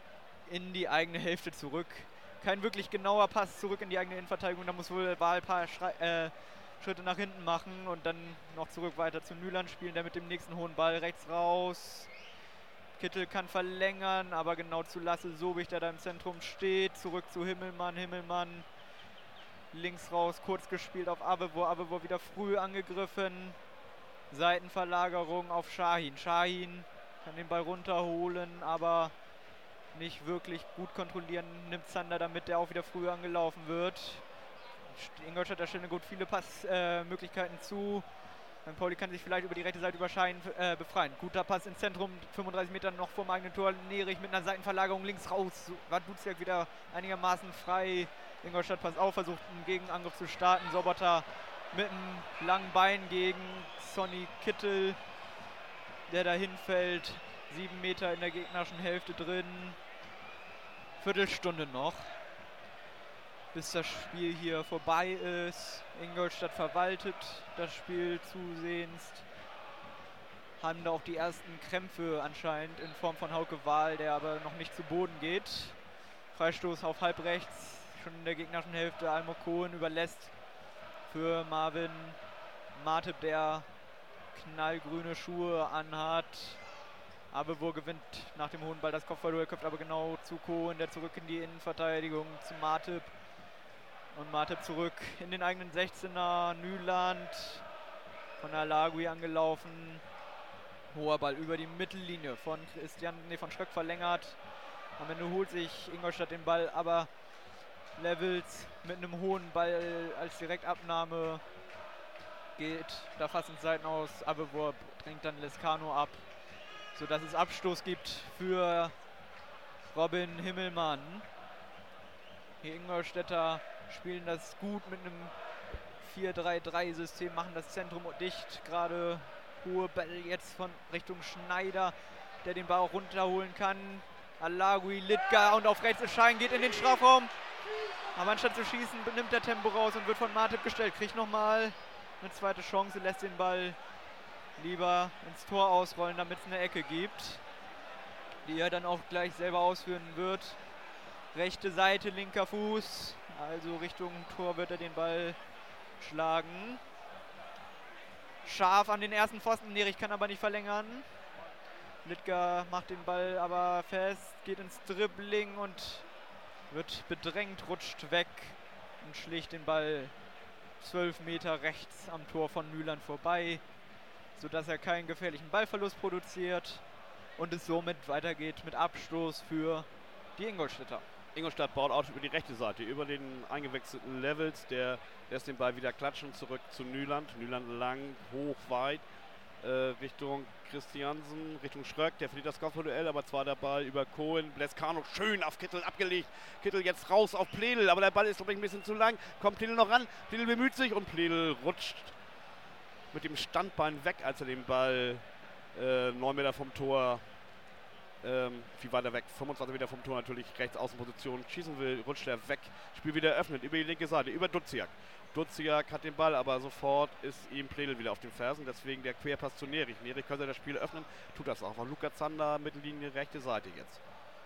B: in die eigene Hälfte zurück. Kein wirklich genauer Pass zurück in die eigene Innenverteidigung, da muss wohl Wahl ein paar Schrei äh, Schritte nach hinten machen und dann noch zurück weiter zu Nyland spielen, der mit dem nächsten hohen Ball rechts raus. Kittel kann verlängern, aber genau zu Lasse Sobich, der da im Zentrum steht. Zurück zu Himmelmann, Himmelmann links raus, kurz gespielt auf Avevor, Avevor wieder früh angegriffen. Seitenverlagerung auf Shahin. Shahin kann den Ball runterholen, aber nicht wirklich gut kontrollieren. Nimmt Zander damit, der auch wieder früh angelaufen wird. Ingolstadt da stellen gut viele Passmöglichkeiten äh, zu. Sankt Pauli kann sich vielleicht über die rechte Seite über Schein äh, befreien. Guter Pass ins Zentrum, fünfunddreißig Meter noch vor dem eigenen Tor. Nerich mit einer Seitenverlagerung links raus. War Duziak wieder einigermaßen frei. Ingolstadt passt auf, versucht einen Gegenangriff zu starten. Sobotta mit einem langen Bein gegen Sonny Kittel, der dahin fällt. Sieben Meter in der gegnerischen Hälfte drin. Viertelstunde noch, bis das Spiel hier vorbei ist. Ingolstadt verwaltet das Spiel zusehends. Haben da auch die ersten Krämpfe anscheinend in Form von Hauke Wahl, der aber noch nicht zu Boden geht. Freistoß auf halb rechts, schon in der gegnerischen Hälfte. Almo Cohen überlässt für Marvin Martip, der knallgrüne Schuhe anhat. Abevor gewinnt nach dem hohen Ball das Kopfballduell, köpft aber genau zu Cohen, der zurück in die Innenverteidigung zu Martip. Und Martip zurück in den eigenen sechzehner. Nyland von Alagui angelaufen. Hoher Ball über die Mittellinie von Christian, nee, von Schröck verlängert. Am Ende holt sich Ingolstadt den Ball, aber Levels mit einem hohen Ball als Direktabnahme geht da fast ins Seiten aus. Abevor drängt dann Lescano ab, sodass es Abstoß gibt für Robin Himmelmann. Die Ingolstädter spielen das gut mit einem vier drei drei System, machen das Zentrum dicht. Gerade hohe Bälle jetzt von Richtung Schneider, der den Ball auch runterholen kann. Alagui, Litka und auf rechts ist Schein, geht in den Strafraum. Aber anstatt zu schießen, nimmt der Tempo raus und wird von Martip gestellt. Kriegt nochmal eine zweite Chance, lässt den Ball lieber ins Tor ausrollen, damit es eine Ecke gibt, die er dann auch gleich selber ausführen wird. Rechte Seite, linker Fuß, also Richtung Tor wird er den Ball schlagen. Scharf an den ersten Pfosten, Nerich kann aber nicht verlängern. Litka macht den Ball aber fest, geht ins Dribbling und wird bedrängt, rutscht weg und schlägt den Ball zwölf Meter rechts am Tor von Nyland vorbei, sodass er keinen gefährlichen Ballverlust produziert und es somit weitergeht mit Abstoß für die Ingolstädter.
A: Ingolstadt baut auch über die rechte Seite, über den eingewechselten Levels, der lässt den Ball wieder klatschen, zurück zu Nyland. Nyland lang, hoch, weit, äh, Richtung Christiansen, Richtung Schröck, der verliert das Kopfballduell, aber zwar der Ball über Cohen, Lescano schön auf Kittel abgelegt. Kittel jetzt raus auf Pledel, aber der Ball ist, glaube ich, ein bisschen zu lang. Kommt Pledel noch ran, Pledel bemüht sich und Pledel rutscht mit dem Standbein weg, als er den Ball äh, neun Meter vom Tor, ähm, viel weiter weg, fünfundzwanzig Meter vom Tor natürlich, rechts Außenposition, schießen will, rutscht er weg, Spiel wieder eröffnet, über die linke Seite, über Duziak. Duziak hat den Ball, aber sofort ist ihm Pledel wieder auf den Fersen, deswegen der Querpass zu Nerich. Nerich könnte das Spiel öffnen, tut das auch. Luca Zander, Mittellinie, rechte Seite jetzt.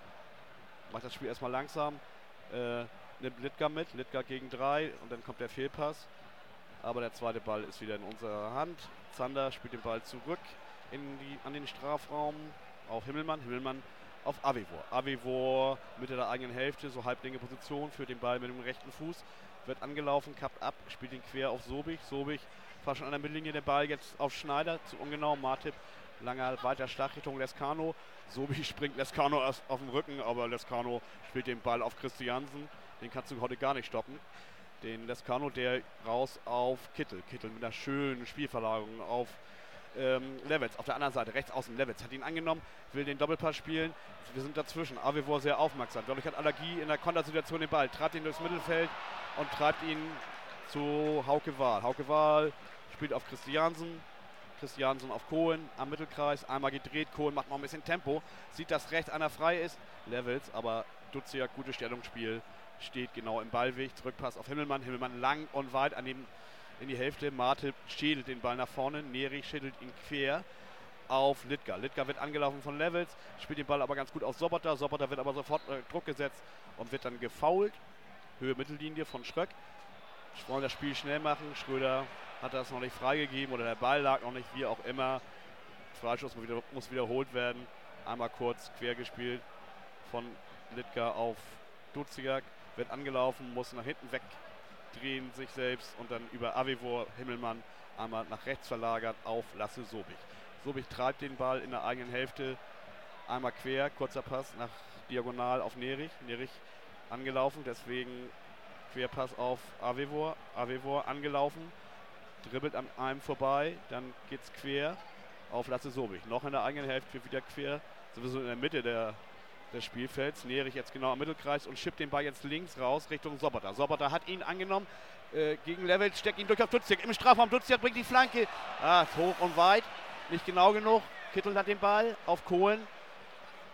A: Macht das Spiel erstmal langsam, äh, nimmt Litka mit, Litka gegen drei und dann kommt der Fehlpass. Aber der zweite Ball ist wieder in unserer Hand. Zander spielt den Ball zurück in die, an den Strafraum auf Himmelmann. Himmelmann auf Avevor. Avevor Mitte der eigenen Hälfte, so halblinke Position, führt den Ball mit dem rechten Fuß. Wird angelaufen, kappt ab, spielt ihn quer auf Sobich. Sobich war schon an der Mittellinie, der Ball jetzt auf Schneider, zu ungenau. Martip, langer weiter Schlag Richtung Lescano. Sobich springt Lescano erst auf den Rücken, aber Lescano spielt den Ball auf Christiansen. Den kannst du heute gar nicht stoppen. Den Lescano, der raus auf Kittel. Kittel mit einer schönen Spielverlagerung auf ähm, Levels. Auf der anderen Seite, rechts außen Levels, hat ihn angenommen, will den Doppelpass spielen. Wir sind dazwischen. Avevor sehr aufmerksam. Dadurch hat Allergie in der Kontersituation den Ball. Treibt ihn durchs Mittelfeld und treibt ihn zu Hauke Wahl. Hauke Wahl spielt auf Christiansen. Christiansen auf Cohen am Mittelkreis. Einmal gedreht. Cohen macht noch ein bisschen Tempo. Sieht, dass rechts einer frei ist. Levels, aber Duziak, gutes Stellungsspiel. Steht genau im Ballweg. Zurückpass auf Himmelmann. Himmelmann lang und weit an dem, in die Hälfte. Martip schädelt den Ball nach vorne. Nerich schädelt ihn quer auf Litka. Litka wird angelaufen von Levels. Spielt den Ball aber ganz gut auf Sobotta. Sobotta wird aber sofort äh, Druck gesetzt und wird dann gefoult. Höhe Mittellinie von Schröck. Wollen das Spiel schnell machen. Schröder hat das noch nicht freigegeben oder der Ball lag noch nicht, wie auch immer. Freistoß muss, wieder, muss wiederholt werden. Einmal kurz quer gespielt von Litka auf Duziak. Wird angelaufen, muss nach hinten wegdrehen sich selbst und dann über Avevor Himmelmann einmal nach rechts verlagert auf Lasse Sobich. Sobich treibt den Ball in der eigenen Hälfte einmal quer, kurzer Pass nach diagonal auf Nerich. Nerich angelaufen, deswegen Querpass auf Avevor. Avevor angelaufen, dribbelt an einem vorbei, dann geht's quer auf Lasse Sobich. Noch in der eigenen Hälfte wieder quer, sowieso in der Mitte der, des Spielfelds. Nerich jetzt genau am Mittelkreis und schippt den Ball jetzt links raus Richtung Sobotta. Sobotta hat ihn angenommen, äh, gegen Levels, steckt ihn durch auf Duziak. Im Strafraum, Duziak bringt die Flanke. Ah, hoch und weit, nicht genau genug. Kittel hat den Ball auf Cohen.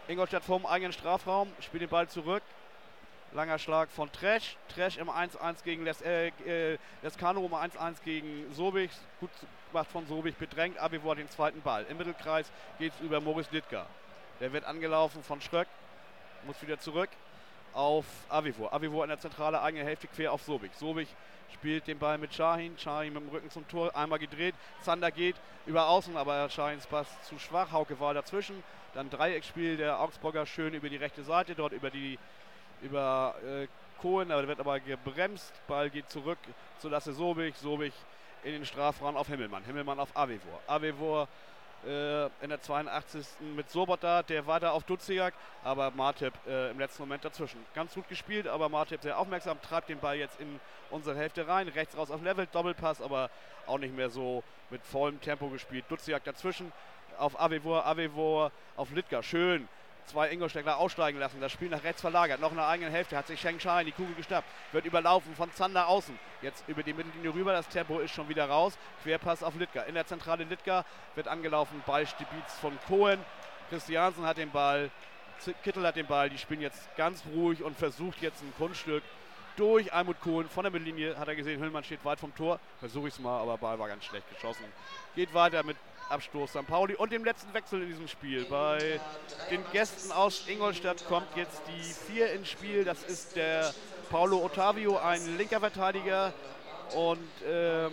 A: Ingolstadt vorm eigenen Strafraum, spielt den Ball zurück. Langer Schlag von Tresch. Tresch im eins eins gegen Les, äh, äh, Lescano, im eins eins gegen Sobich. Gut gemacht von Sobich, bedrängt. Avivor hat den zweiten Ball. Im Mittelkreis geht es über Maurice Littger. Der wird angelaufen von Schröck. Muss wieder zurück auf Avivor. Avivor in der Zentrale, eigene Hälfte quer auf Sobich. Sobich spielt den Ball mit Şahin. Şahin mit dem Rücken zum Tor. Einmal gedreht. Zander geht über außen, aber Şahins Pass zu schwach. Hauke war dazwischen. Dann Dreiecksspiel der Augsburger schön über die rechte Seite. Dort über die über äh, Cohen, aber der wird aber gebremst. Ball geht zurück zu Lasse Sobich. Sobich in den Strafraum auf Himmelmann. Himmelmann auf Avivor. Avivor äh, in der zweiundachtzigsten mit Sobota, der war da auf Duziak, aber Martip äh, im letzten Moment dazwischen. Ganz gut gespielt, aber Martip sehr aufmerksam, treibt den Ball jetzt in unsere Hälfte rein. Rechts raus auf Level, Doppelpass, aber auch nicht mehr so mit vollem Tempo gespielt. Duziak dazwischen auf Avivor. Avivor auf Littger. Schön. Zwei Ingolstädter aussteigen lassen, das Spiel nach rechts verlagert, noch in der eigenen Hälfte, hat sich Sheng Shine die Kugel geschnappt, wird überlaufen von Zander außen, jetzt über die Mittellinie rüber, das Tempo ist schon wieder raus, Querpass auf Littger, in der Zentrale Littger, wird angelaufen, Ball Stibiz von Cohen, Christiansen hat den Ball, Kittel hat den Ball, die spielen jetzt ganz ruhig und versucht jetzt ein Kunststück durch Almut Cohen, von der Mittellinie hat er gesehen, Hüllmann steht weit vom Tor, versuche ich es mal, aber Ball war ganz schlecht geschossen, geht weiter mit Abstoß Sankt Pauli und dem letzten Wechsel in diesem Spiel. Bei den Gästen aus Ingolstadt kommt jetzt die vier ins Spiel. Das ist der Paulo Ottavio, ein linker Verteidiger. Und ähm,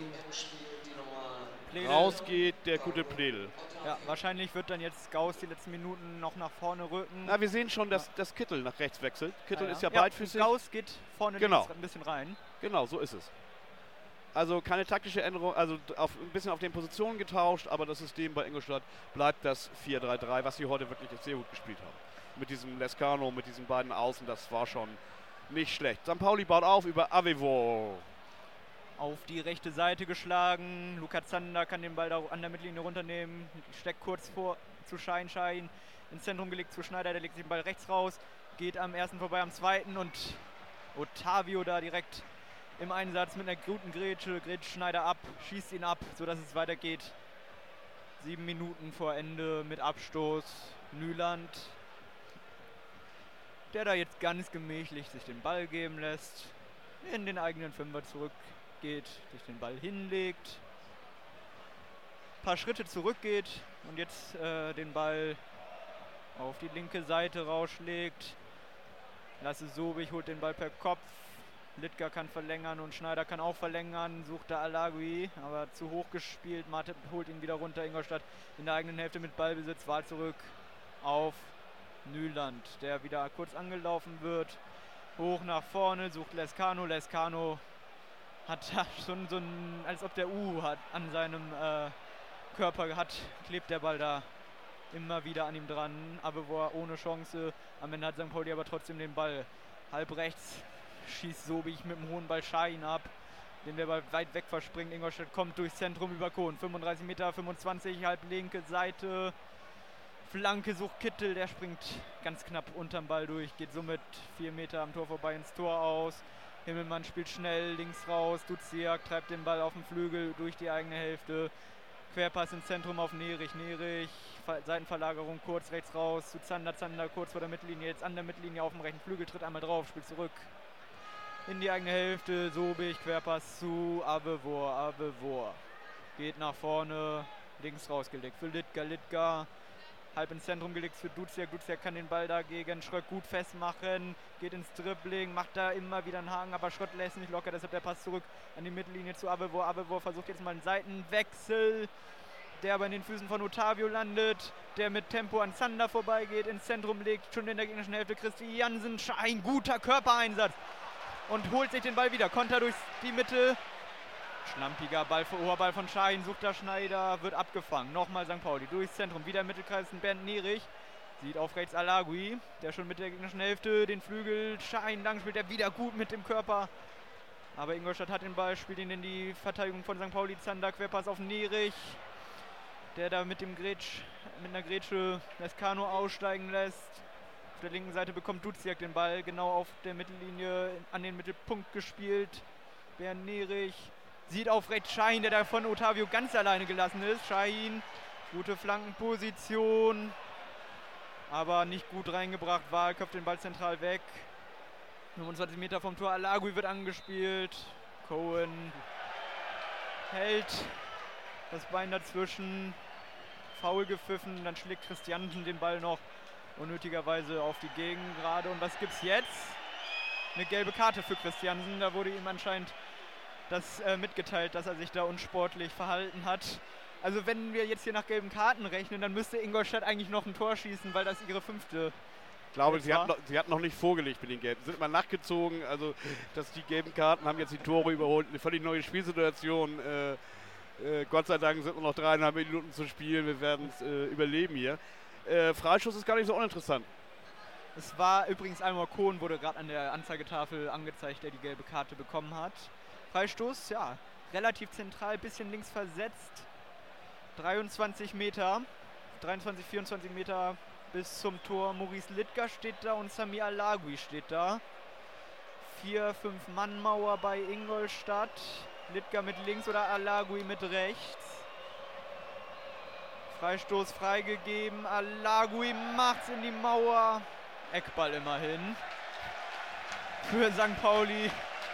A: raus geht der gute Pledel.
B: Ja, wahrscheinlich wird dann jetzt Gauss die letzten Minuten noch nach vorne rücken.
A: Na, wir sehen schon, dass das Kittel nach rechts wechselt. Kittel
B: ja, ja.
A: ist ja,
B: ja
A: beidfüßig.
B: Gauss geht vorne
A: genau.
B: links ein bisschen rein.
A: Genau, so ist es. Also keine taktische Änderung, also auf, ein bisschen auf den Positionen getauscht, aber das System bei Ingolstadt bleibt das vier drei drei, was sie heute wirklich sehr gut gespielt haben. Mit diesem Lescano, mit diesen beiden Außen, das war schon nicht schlecht. Sankt Pauli baut auf über Avivor.
B: Auf die rechte Seite geschlagen, Luca Zander kann den Ball da an der Mittellinie runternehmen, steckt kurz vor zu Schein, Schein ins Zentrum gelegt zu Schneider, der legt den Ball rechts raus, geht am ersten vorbei am zweiten und Ottavio da direkt im Einsatz mit einer guten Grätsche, grätscht Schneider ab, schießt ihn ab, sodass es weitergeht. Sieben Minuten vor Ende mit Abstoß. Nyland, der da jetzt ganz gemächlich sich den Ball geben lässt, in den eigenen Fünfer zurückgeht, sich den Ball hinlegt, ein paar Schritte zurückgeht und jetzt äh, den Ball auf die linke Seite rausschlägt. Lasse Sobich holt den Ball per Kopf. Littger kann verlängern und Schneider kann auch verlängern, sucht da Alagui, aber zu hoch gespielt. Martin holt ihn wieder runter. Ingolstadt in der eigenen Hälfte mit Ballbesitz, Wahl zurück auf Nyland, der wieder kurz angelaufen wird. Hoch nach vorne, sucht Lescano. Lescano hat da schon so ein, als ob der U hat an seinem äh, Körper hat, klebt der Ball da immer wieder an ihm dran. Avivor ohne Chance. Am Ende hat Sankt Pauli aber trotzdem den Ball. Halb rechts schießt Sobich mit dem hohen Ball Schein ab, den der Ball weit weg verspringt. Ingolstadt kommt durchs Zentrum über Kohn. fünfunddreißig Meter, fünfundzwanzig, halb linke Seite. Flanke sucht Kittel, der springt ganz knapp unterm Ball durch, geht somit vier Meter am Tor vorbei ins Tor aus. Himmelmann spielt schnell links raus. Duziak treibt den Ball auf den Flügel durch die eigene Hälfte. Querpass ins Zentrum auf Nerich. Nerich, Seitenverlagerung kurz rechts raus zu Zander. Zander kurz vor der Mittellinie, jetzt an der Mittellinie auf dem rechten Flügel, tritt einmal drauf, spielt zurück in die eigene Hälfte. Sobich, Querpass zu Avivor. Avivor geht nach vorne, links rausgelegt für Littger. Littger halb ins Zentrum gelegt für Duziak. Duziak kann den Ball da gegen Schröck gut festmachen, geht ins Dribbling, macht da immer wieder einen Haken, aber Schröck lässt nicht locker, deshalb der Pass zurück an die Mittellinie zu Avivor. Avivor versucht jetzt mal einen Seitenwechsel, der aber in den Füßen von Ottavio landet, der mit Tempo an Zander vorbeigeht, ins Zentrum legt, schon in der gegnerischen Hälfte Christiansen, ein guter Körpereinsatz und holt sich den Ball wieder, Konter durch die Mitte. Schlampiger Ball, Oberball von Schein, sucht da Schneider, wird abgefangen. Nochmal Sankt Pauli durchs Zentrum, wieder im Mittelkreis Bernd Nerich. Sieht auf rechts Alagui, der schon mit der gegnerischen Hälfte den Flügel Schein lang spielt, der wieder gut mit dem Körper. Aber Ingolstadt hat den Ball, spielt ihn in die Verteidigung von Sankt Pauli. Zander, Querpass auf Nerich, der da mit dem Grätsch, mit einer Grätsche Lescano aussteigen lässt. Auf der linken Seite bekommt Duziak den Ball, genau auf der Mittellinie an den Mittelpunkt gespielt. Bernd Nerich sieht auf rechts Schein, der da von Ottavio ganz alleine gelassen ist. Schein, gute Flankenposition. aber nicht gut reingebracht. Wahl köpft den Ball zentral weg. fünfundzwanzig Meter vom Tor. Alagui wird angespielt. Cohen hält das Bein dazwischen. Foul gepfiffen. Dann schlägt Christiansen den Ball noch unnötigerweise auf die Gegengrade. Und was gibt's jetzt? Eine gelbe Karte für Christiansen. Da wurde ihm anscheinend das äh, mitgeteilt, dass er sich da unsportlich verhalten hat. Also wenn wir jetzt hier nach gelben Karten rechnen, dann müsste Ingolstadt eigentlich noch ein Tor schießen, weil das ihre fünfte.
A: Ich glaube, sie hat, noch, sie hat noch nicht vorgelegt mit den Gelben. Sie sind immer nachgezogen. Also dass die gelben Karten haben jetzt die Tore überholt. Eine völlig neue Spielsituation. Äh, äh, Gott sei Dank sind nur noch dreieinhalb Minuten zu spielen. Wir werden es äh, überleben hier. Äh, Freischuss ist gar nicht so uninteressant.
B: Es war übrigens Almar Kohn, wurde gerade an der Anzeigetafel angezeigt, der die gelbe Karte bekommen hat. Freistoß, ja, relativ zentral, bisschen links versetzt. dreiundzwanzig Meter, dreiundzwanzig, vierundzwanzig Meter bis zum Tor. Maurice Littger steht da und Sami Alagui steht da. Vier, fünf Mann Mauer bei Ingolstadt. Littger mit links oder Alagui mit rechts. Freistoß freigegeben. Alagui macht's in die Mauer. Eckball immerhin. Für Sankt Pauli.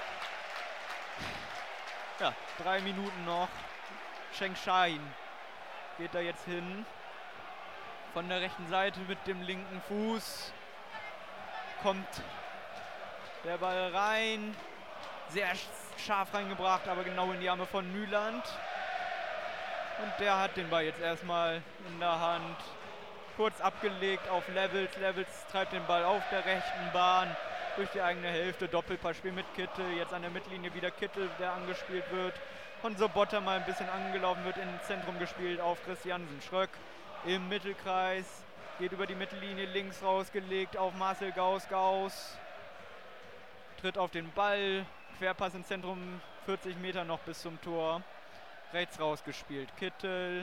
B: Ja, drei Minuten noch. Cheng Shahin geht da jetzt hin. Von der rechten Seite mit dem linken Fuß. Kommt der Ball rein. Sehr scharf reingebracht, aber genau in die Arme von Nyland. Und der hat den Ball jetzt erstmal in der Hand. Kurz abgelegt auf Levels. Levels treibt den Ball auf der rechten Bahn durch die eigene Hälfte. Doppelpassspiel mit Kittel. Jetzt an der Mittellinie wieder Kittel, der angespielt wird. Von Sobotta mal ein bisschen angelaufen wird, ins Zentrum gespielt auf Christiansen. Schröck im Mittelkreis. Geht über die Mittellinie links rausgelegt auf Marcel Gauss. Gauss tritt auf den Ball. Querpass ins Zentrum. vierzig Meter noch bis zum Tor. Rechts rausgespielt. Kittel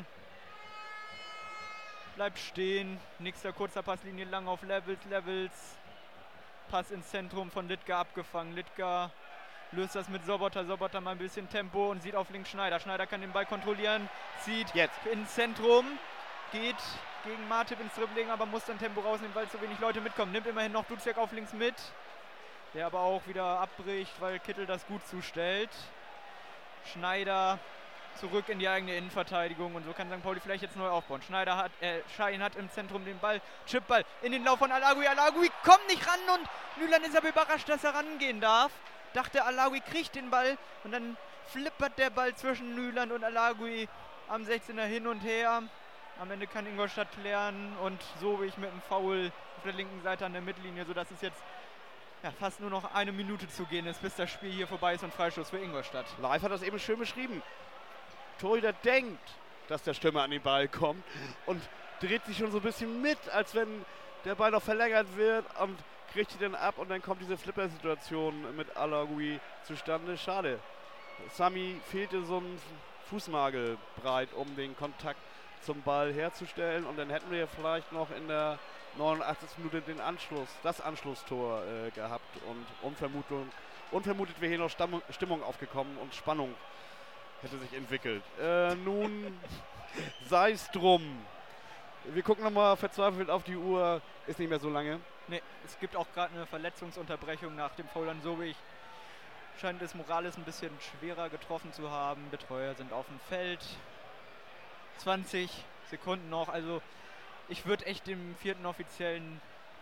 B: bleibt stehen. Nächster kurzer Passlinie lang auf Levels. Levels. Pass ins Zentrum von Littger abgefangen. Littger löst das mit Sobotta. Sobotta mal ein bisschen Tempo und sieht auf links Schneider. Schneider kann den Ball kontrollieren. Zieht
A: jetzt
B: ins Zentrum. Geht gegen Martip ins Dribbling, aber muss dann Tempo rausnehmen, weil zu wenig Leute mitkommen. Nimmt immerhin noch Duziak auf links mit. Der aber auch wieder abbricht, weil Kittel das gut zustellt. Schneider zurück in die eigene Innenverteidigung und so kann Sankt Pauli vielleicht jetzt neu aufbauen. Schneider hat, äh, Shahin hat im Zentrum den Ball, Chipball in den Lauf von Alagui. Alagui kommt nicht ran und Nyland ist aber überrascht, dass er rangehen darf. Dachte, Alagui kriegt den Ball und dann flippert der Ball zwischen Nyland und Alagui am sechzehner hin und her. Am Ende kann Ingolstadt klären und so wie ich mit dem Foul auf der linken Seite an der Mittellinie, sodass es jetzt ja, fast nur noch eine Minute zu gehen ist, bis das Spiel hier vorbei ist und Freistoß für Ingolstadt.
A: Live hat das eben schön beschrieben. Torhüter denkt, dass der Stürmer an den Ball kommt und dreht sich schon so ein bisschen mit, als wenn der Ball noch verlängert wird und kriegt ihn dann ab und dann kommt diese Flipper-Situation mit Alagui zustande. Schade. Sami fehlte so ein Fußnagel breit, um den Kontakt zum Ball herzustellen und dann hätten wir vielleicht noch in der neunundachtzigsten Minute den Anschluss, das Anschlusstor äh, gehabt und unvermutet, unvermutet wäre hier noch Stamm, Stimmung aufgekommen und Spannung hätte sich entwickelt. Äh, nun sei es drum. Wir gucken nochmal verzweifelt auf die Uhr, ist nicht mehr so lange.
B: Nee, es gibt auch gerade eine Verletzungsunterbrechung nach dem Foul an Sobich. Scheint es Morales ein bisschen schwerer getroffen zu haben. Betreuer sind auf dem Feld. zwanzig Sekunden noch, also ich würde echt dem vierten Offiziellen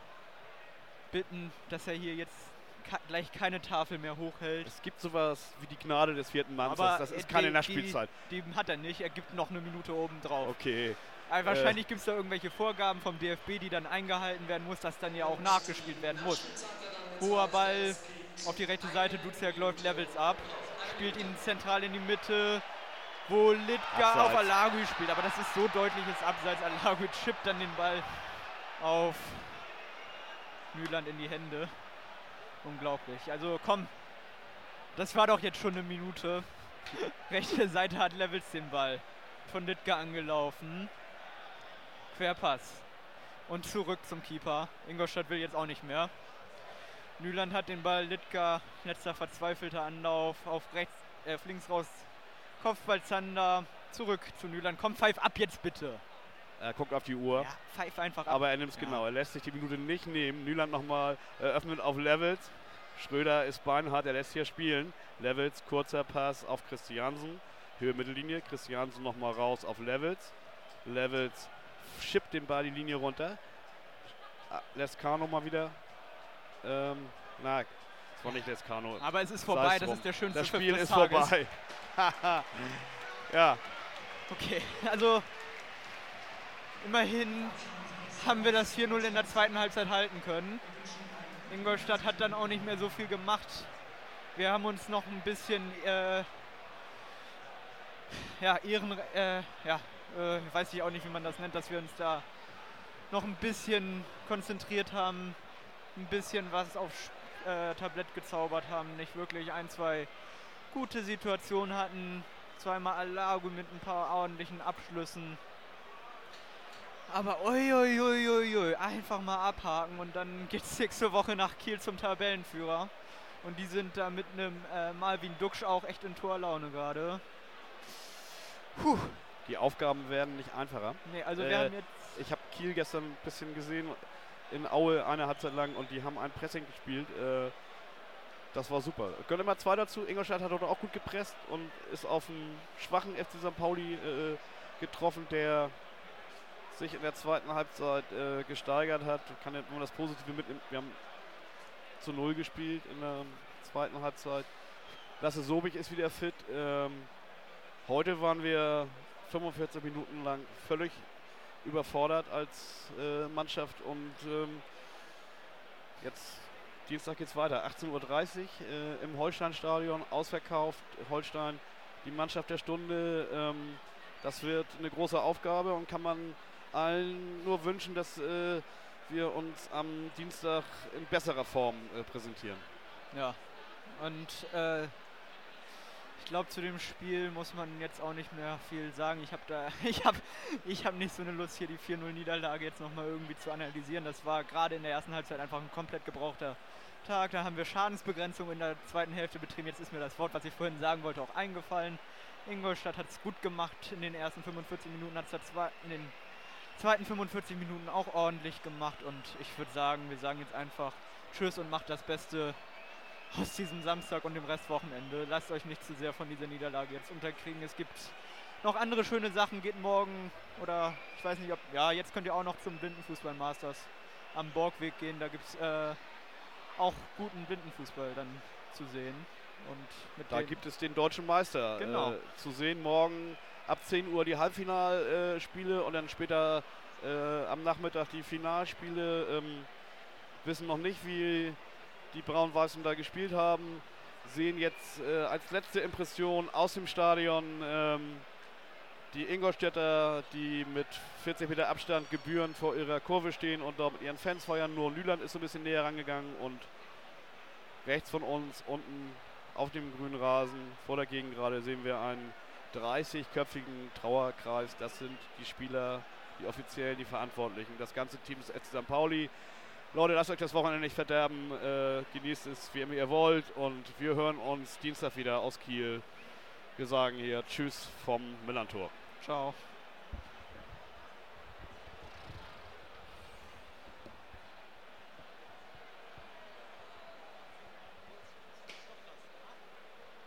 B: bitten, dass er hier jetzt ka- gleich keine Tafel mehr hochhält.
A: Es gibt sowas wie die Gnade des vierten Manns,
B: Aber
A: das ist
B: die,
A: keine Nachspielzeit.
B: Die, die hat er nicht, er gibt noch eine Minute oben drauf.
A: Okay.
B: Aber wahrscheinlich äh, gibt es da irgendwelche Vorgaben vom D F B, die dann eingehalten werden muss, dass dann ja auch nachgespielt werden muss. Hoher Ball auf die rechte Seite, Duziak läuft Levels ab, spielt ihn zentral in die Mitte, wo Littger
A: Abseits.
B: auf Alagui spielt, aber das ist so deutliches Abseits. Alagui chippt dann den Ball auf Nyland in die Hände. Unglaublich. Also komm, das war doch jetzt schon eine Minute. Rechte Seite hat Levels den Ball. Von Littger angelaufen. Querpass. Und zurück zum Keeper. Ingolstadt will jetzt auch nicht mehr. Nyland hat den Ball, Littger, letzter verzweifelter Anlauf. Auf rechts, äh, auf links raus. Kopfball Zander, zurück zu Nyland. Komm, pfeif ab jetzt bitte.
A: Er guckt auf die Uhr.
B: Ja, pfeift einfach ab.
A: Aber er nimmt es
B: Ja.
A: genau. Er lässt sich die Minute nicht nehmen. Nyland nochmal eröffnet auf Levels. Schröder ist beinhart, er lässt hier spielen. Levels, kurzer Pass auf Christiansen. Höhe Mittellinie. Christiansen nochmal raus auf Levels. Levels schippt den Ball die Linie runter. Lescano mal wieder. Ähm, na, es war nicht Lescano.
B: Aber es ist vorbei, das ist der schönste
A: Das
B: Pfiff
A: Spiel
B: des
A: ist
B: Tages.
A: vorbei. Ja,
B: Okay, also immerhin haben wir das vier null in der zweiten Halbzeit halten können. Ingolstadt hat dann auch nicht mehr so viel gemacht. Wir haben uns noch ein bisschen äh, ja, Ehren, äh, ja, äh, weiß ich auch nicht, wie man das nennt, dass wir uns da noch ein bisschen konzentriert haben, ein bisschen was aufs äh, Tablett gezaubert haben, nicht wirklich ein, zwei gute Situationen hatten, zweimal Alago mit ein paar ordentlichen Abschlüssen. Aber oi, oi, oi, oi, oi, einfach mal abhaken und dann geht's nächste Woche nach Kiel zum Tabellenführer. Und die sind da mit einem äh, Malvin Duksch auch echt in Torlaune gerade. Puh.
A: die Aufgaben werden nicht einfacher.
B: Nee, also wir
A: Äh,
B: haben jetzt...
A: Ich habe Kiel gestern ein bisschen gesehen in Aue eine Halbzeit lang und die haben ein Pressing gespielt. Äh, das war super. Gehört immer zwei dazu. Ingolstadt hat dort auch gut gepresst und ist auf einen schwachen F C Sankt Pauli äh, getroffen, der sich in der zweiten Halbzeit äh, gesteigert hat. Kann ja nur das Positive mitnehmen. Wir haben zu null gespielt in der zweiten Halbzeit. Lasse Sobich ist wieder fit. Ähm, heute waren wir fünfundvierzig Minuten lang völlig überfordert als äh, Mannschaft und ähm, jetzt Dienstag geht's weiter. achtzehn Uhr dreißig äh, im Holstein-Stadion, ausverkauft. Holstein, die Mannschaft der Stunde. Ähm, das wird eine große Aufgabe und kann man allen nur wünschen, dass äh, wir uns am Dienstag in besserer Form äh, präsentieren.
B: Ja, und äh, ich glaube, zu dem Spiel muss man jetzt auch nicht mehr viel sagen. Ich habe da, ich habe, ich habe nicht so eine Lust, hier die vier null Niederlage jetzt nochmal irgendwie zu analysieren. Das war gerade in der ersten Halbzeit einfach ein komplett gebrauchter Tag. Da haben wir Schadensbegrenzung in der zweiten Hälfte betrieben. Jetzt ist mir das Wort, was ich vorhin sagen wollte, auch eingefallen. Ingolstadt hat es gut gemacht in den ersten fünfundvierzig Minuten, hat es in den zweiten fünfundvierzig Minuten auch ordentlich gemacht. Und ich würde sagen, wir sagen jetzt einfach Tschüss und macht das Beste aus diesem Samstag und dem Restwochenende. Lasst euch nicht zu sehr von dieser Niederlage jetzt unterkriegen. Es gibt noch andere schöne Sachen. Geht morgen oder ich weiß nicht, ob... Ja, jetzt könnt ihr auch noch zum Blindenfußball-Masters am Borgweg gehen. Da gibt es äh, auch guten Blindenfußball dann zu sehen. Und mit
A: Da
B: den-
A: gibt es den deutschen Meister
B: Genau.
A: äh, zu sehen. Morgen ab zehn Uhr die Halbfinalspiele und dann später äh, am Nachmittag die Finalspiele. Ähm, wissen noch nicht, wie die Braun-Weißen da gespielt haben. Sehen jetzt äh, als letzte Impression aus dem Stadion ähm, die Ingolstädter, die mit vierzig Meter Abstand gebührend vor ihrer Kurve stehen und dort mit ihren Fans feiern. Nur Nyland ist so ein bisschen näher rangegangen und rechts von uns unten auf dem grünen Rasen vor der Gegend gerade sehen wir einen dreißigköpfigen Trauerkreis. Das sind die Spieler, die Offiziellen, die Verantwortlichen. Das ganze Team des F C Sankt Pauli. Leute, lasst euch das Wochenende nicht verderben. Äh, genießt es, wie immer ihr wollt. Und wir hören uns Dienstag wieder aus Kiel. Wir sagen hier Tschüss vom Millantor.
B: Ciao.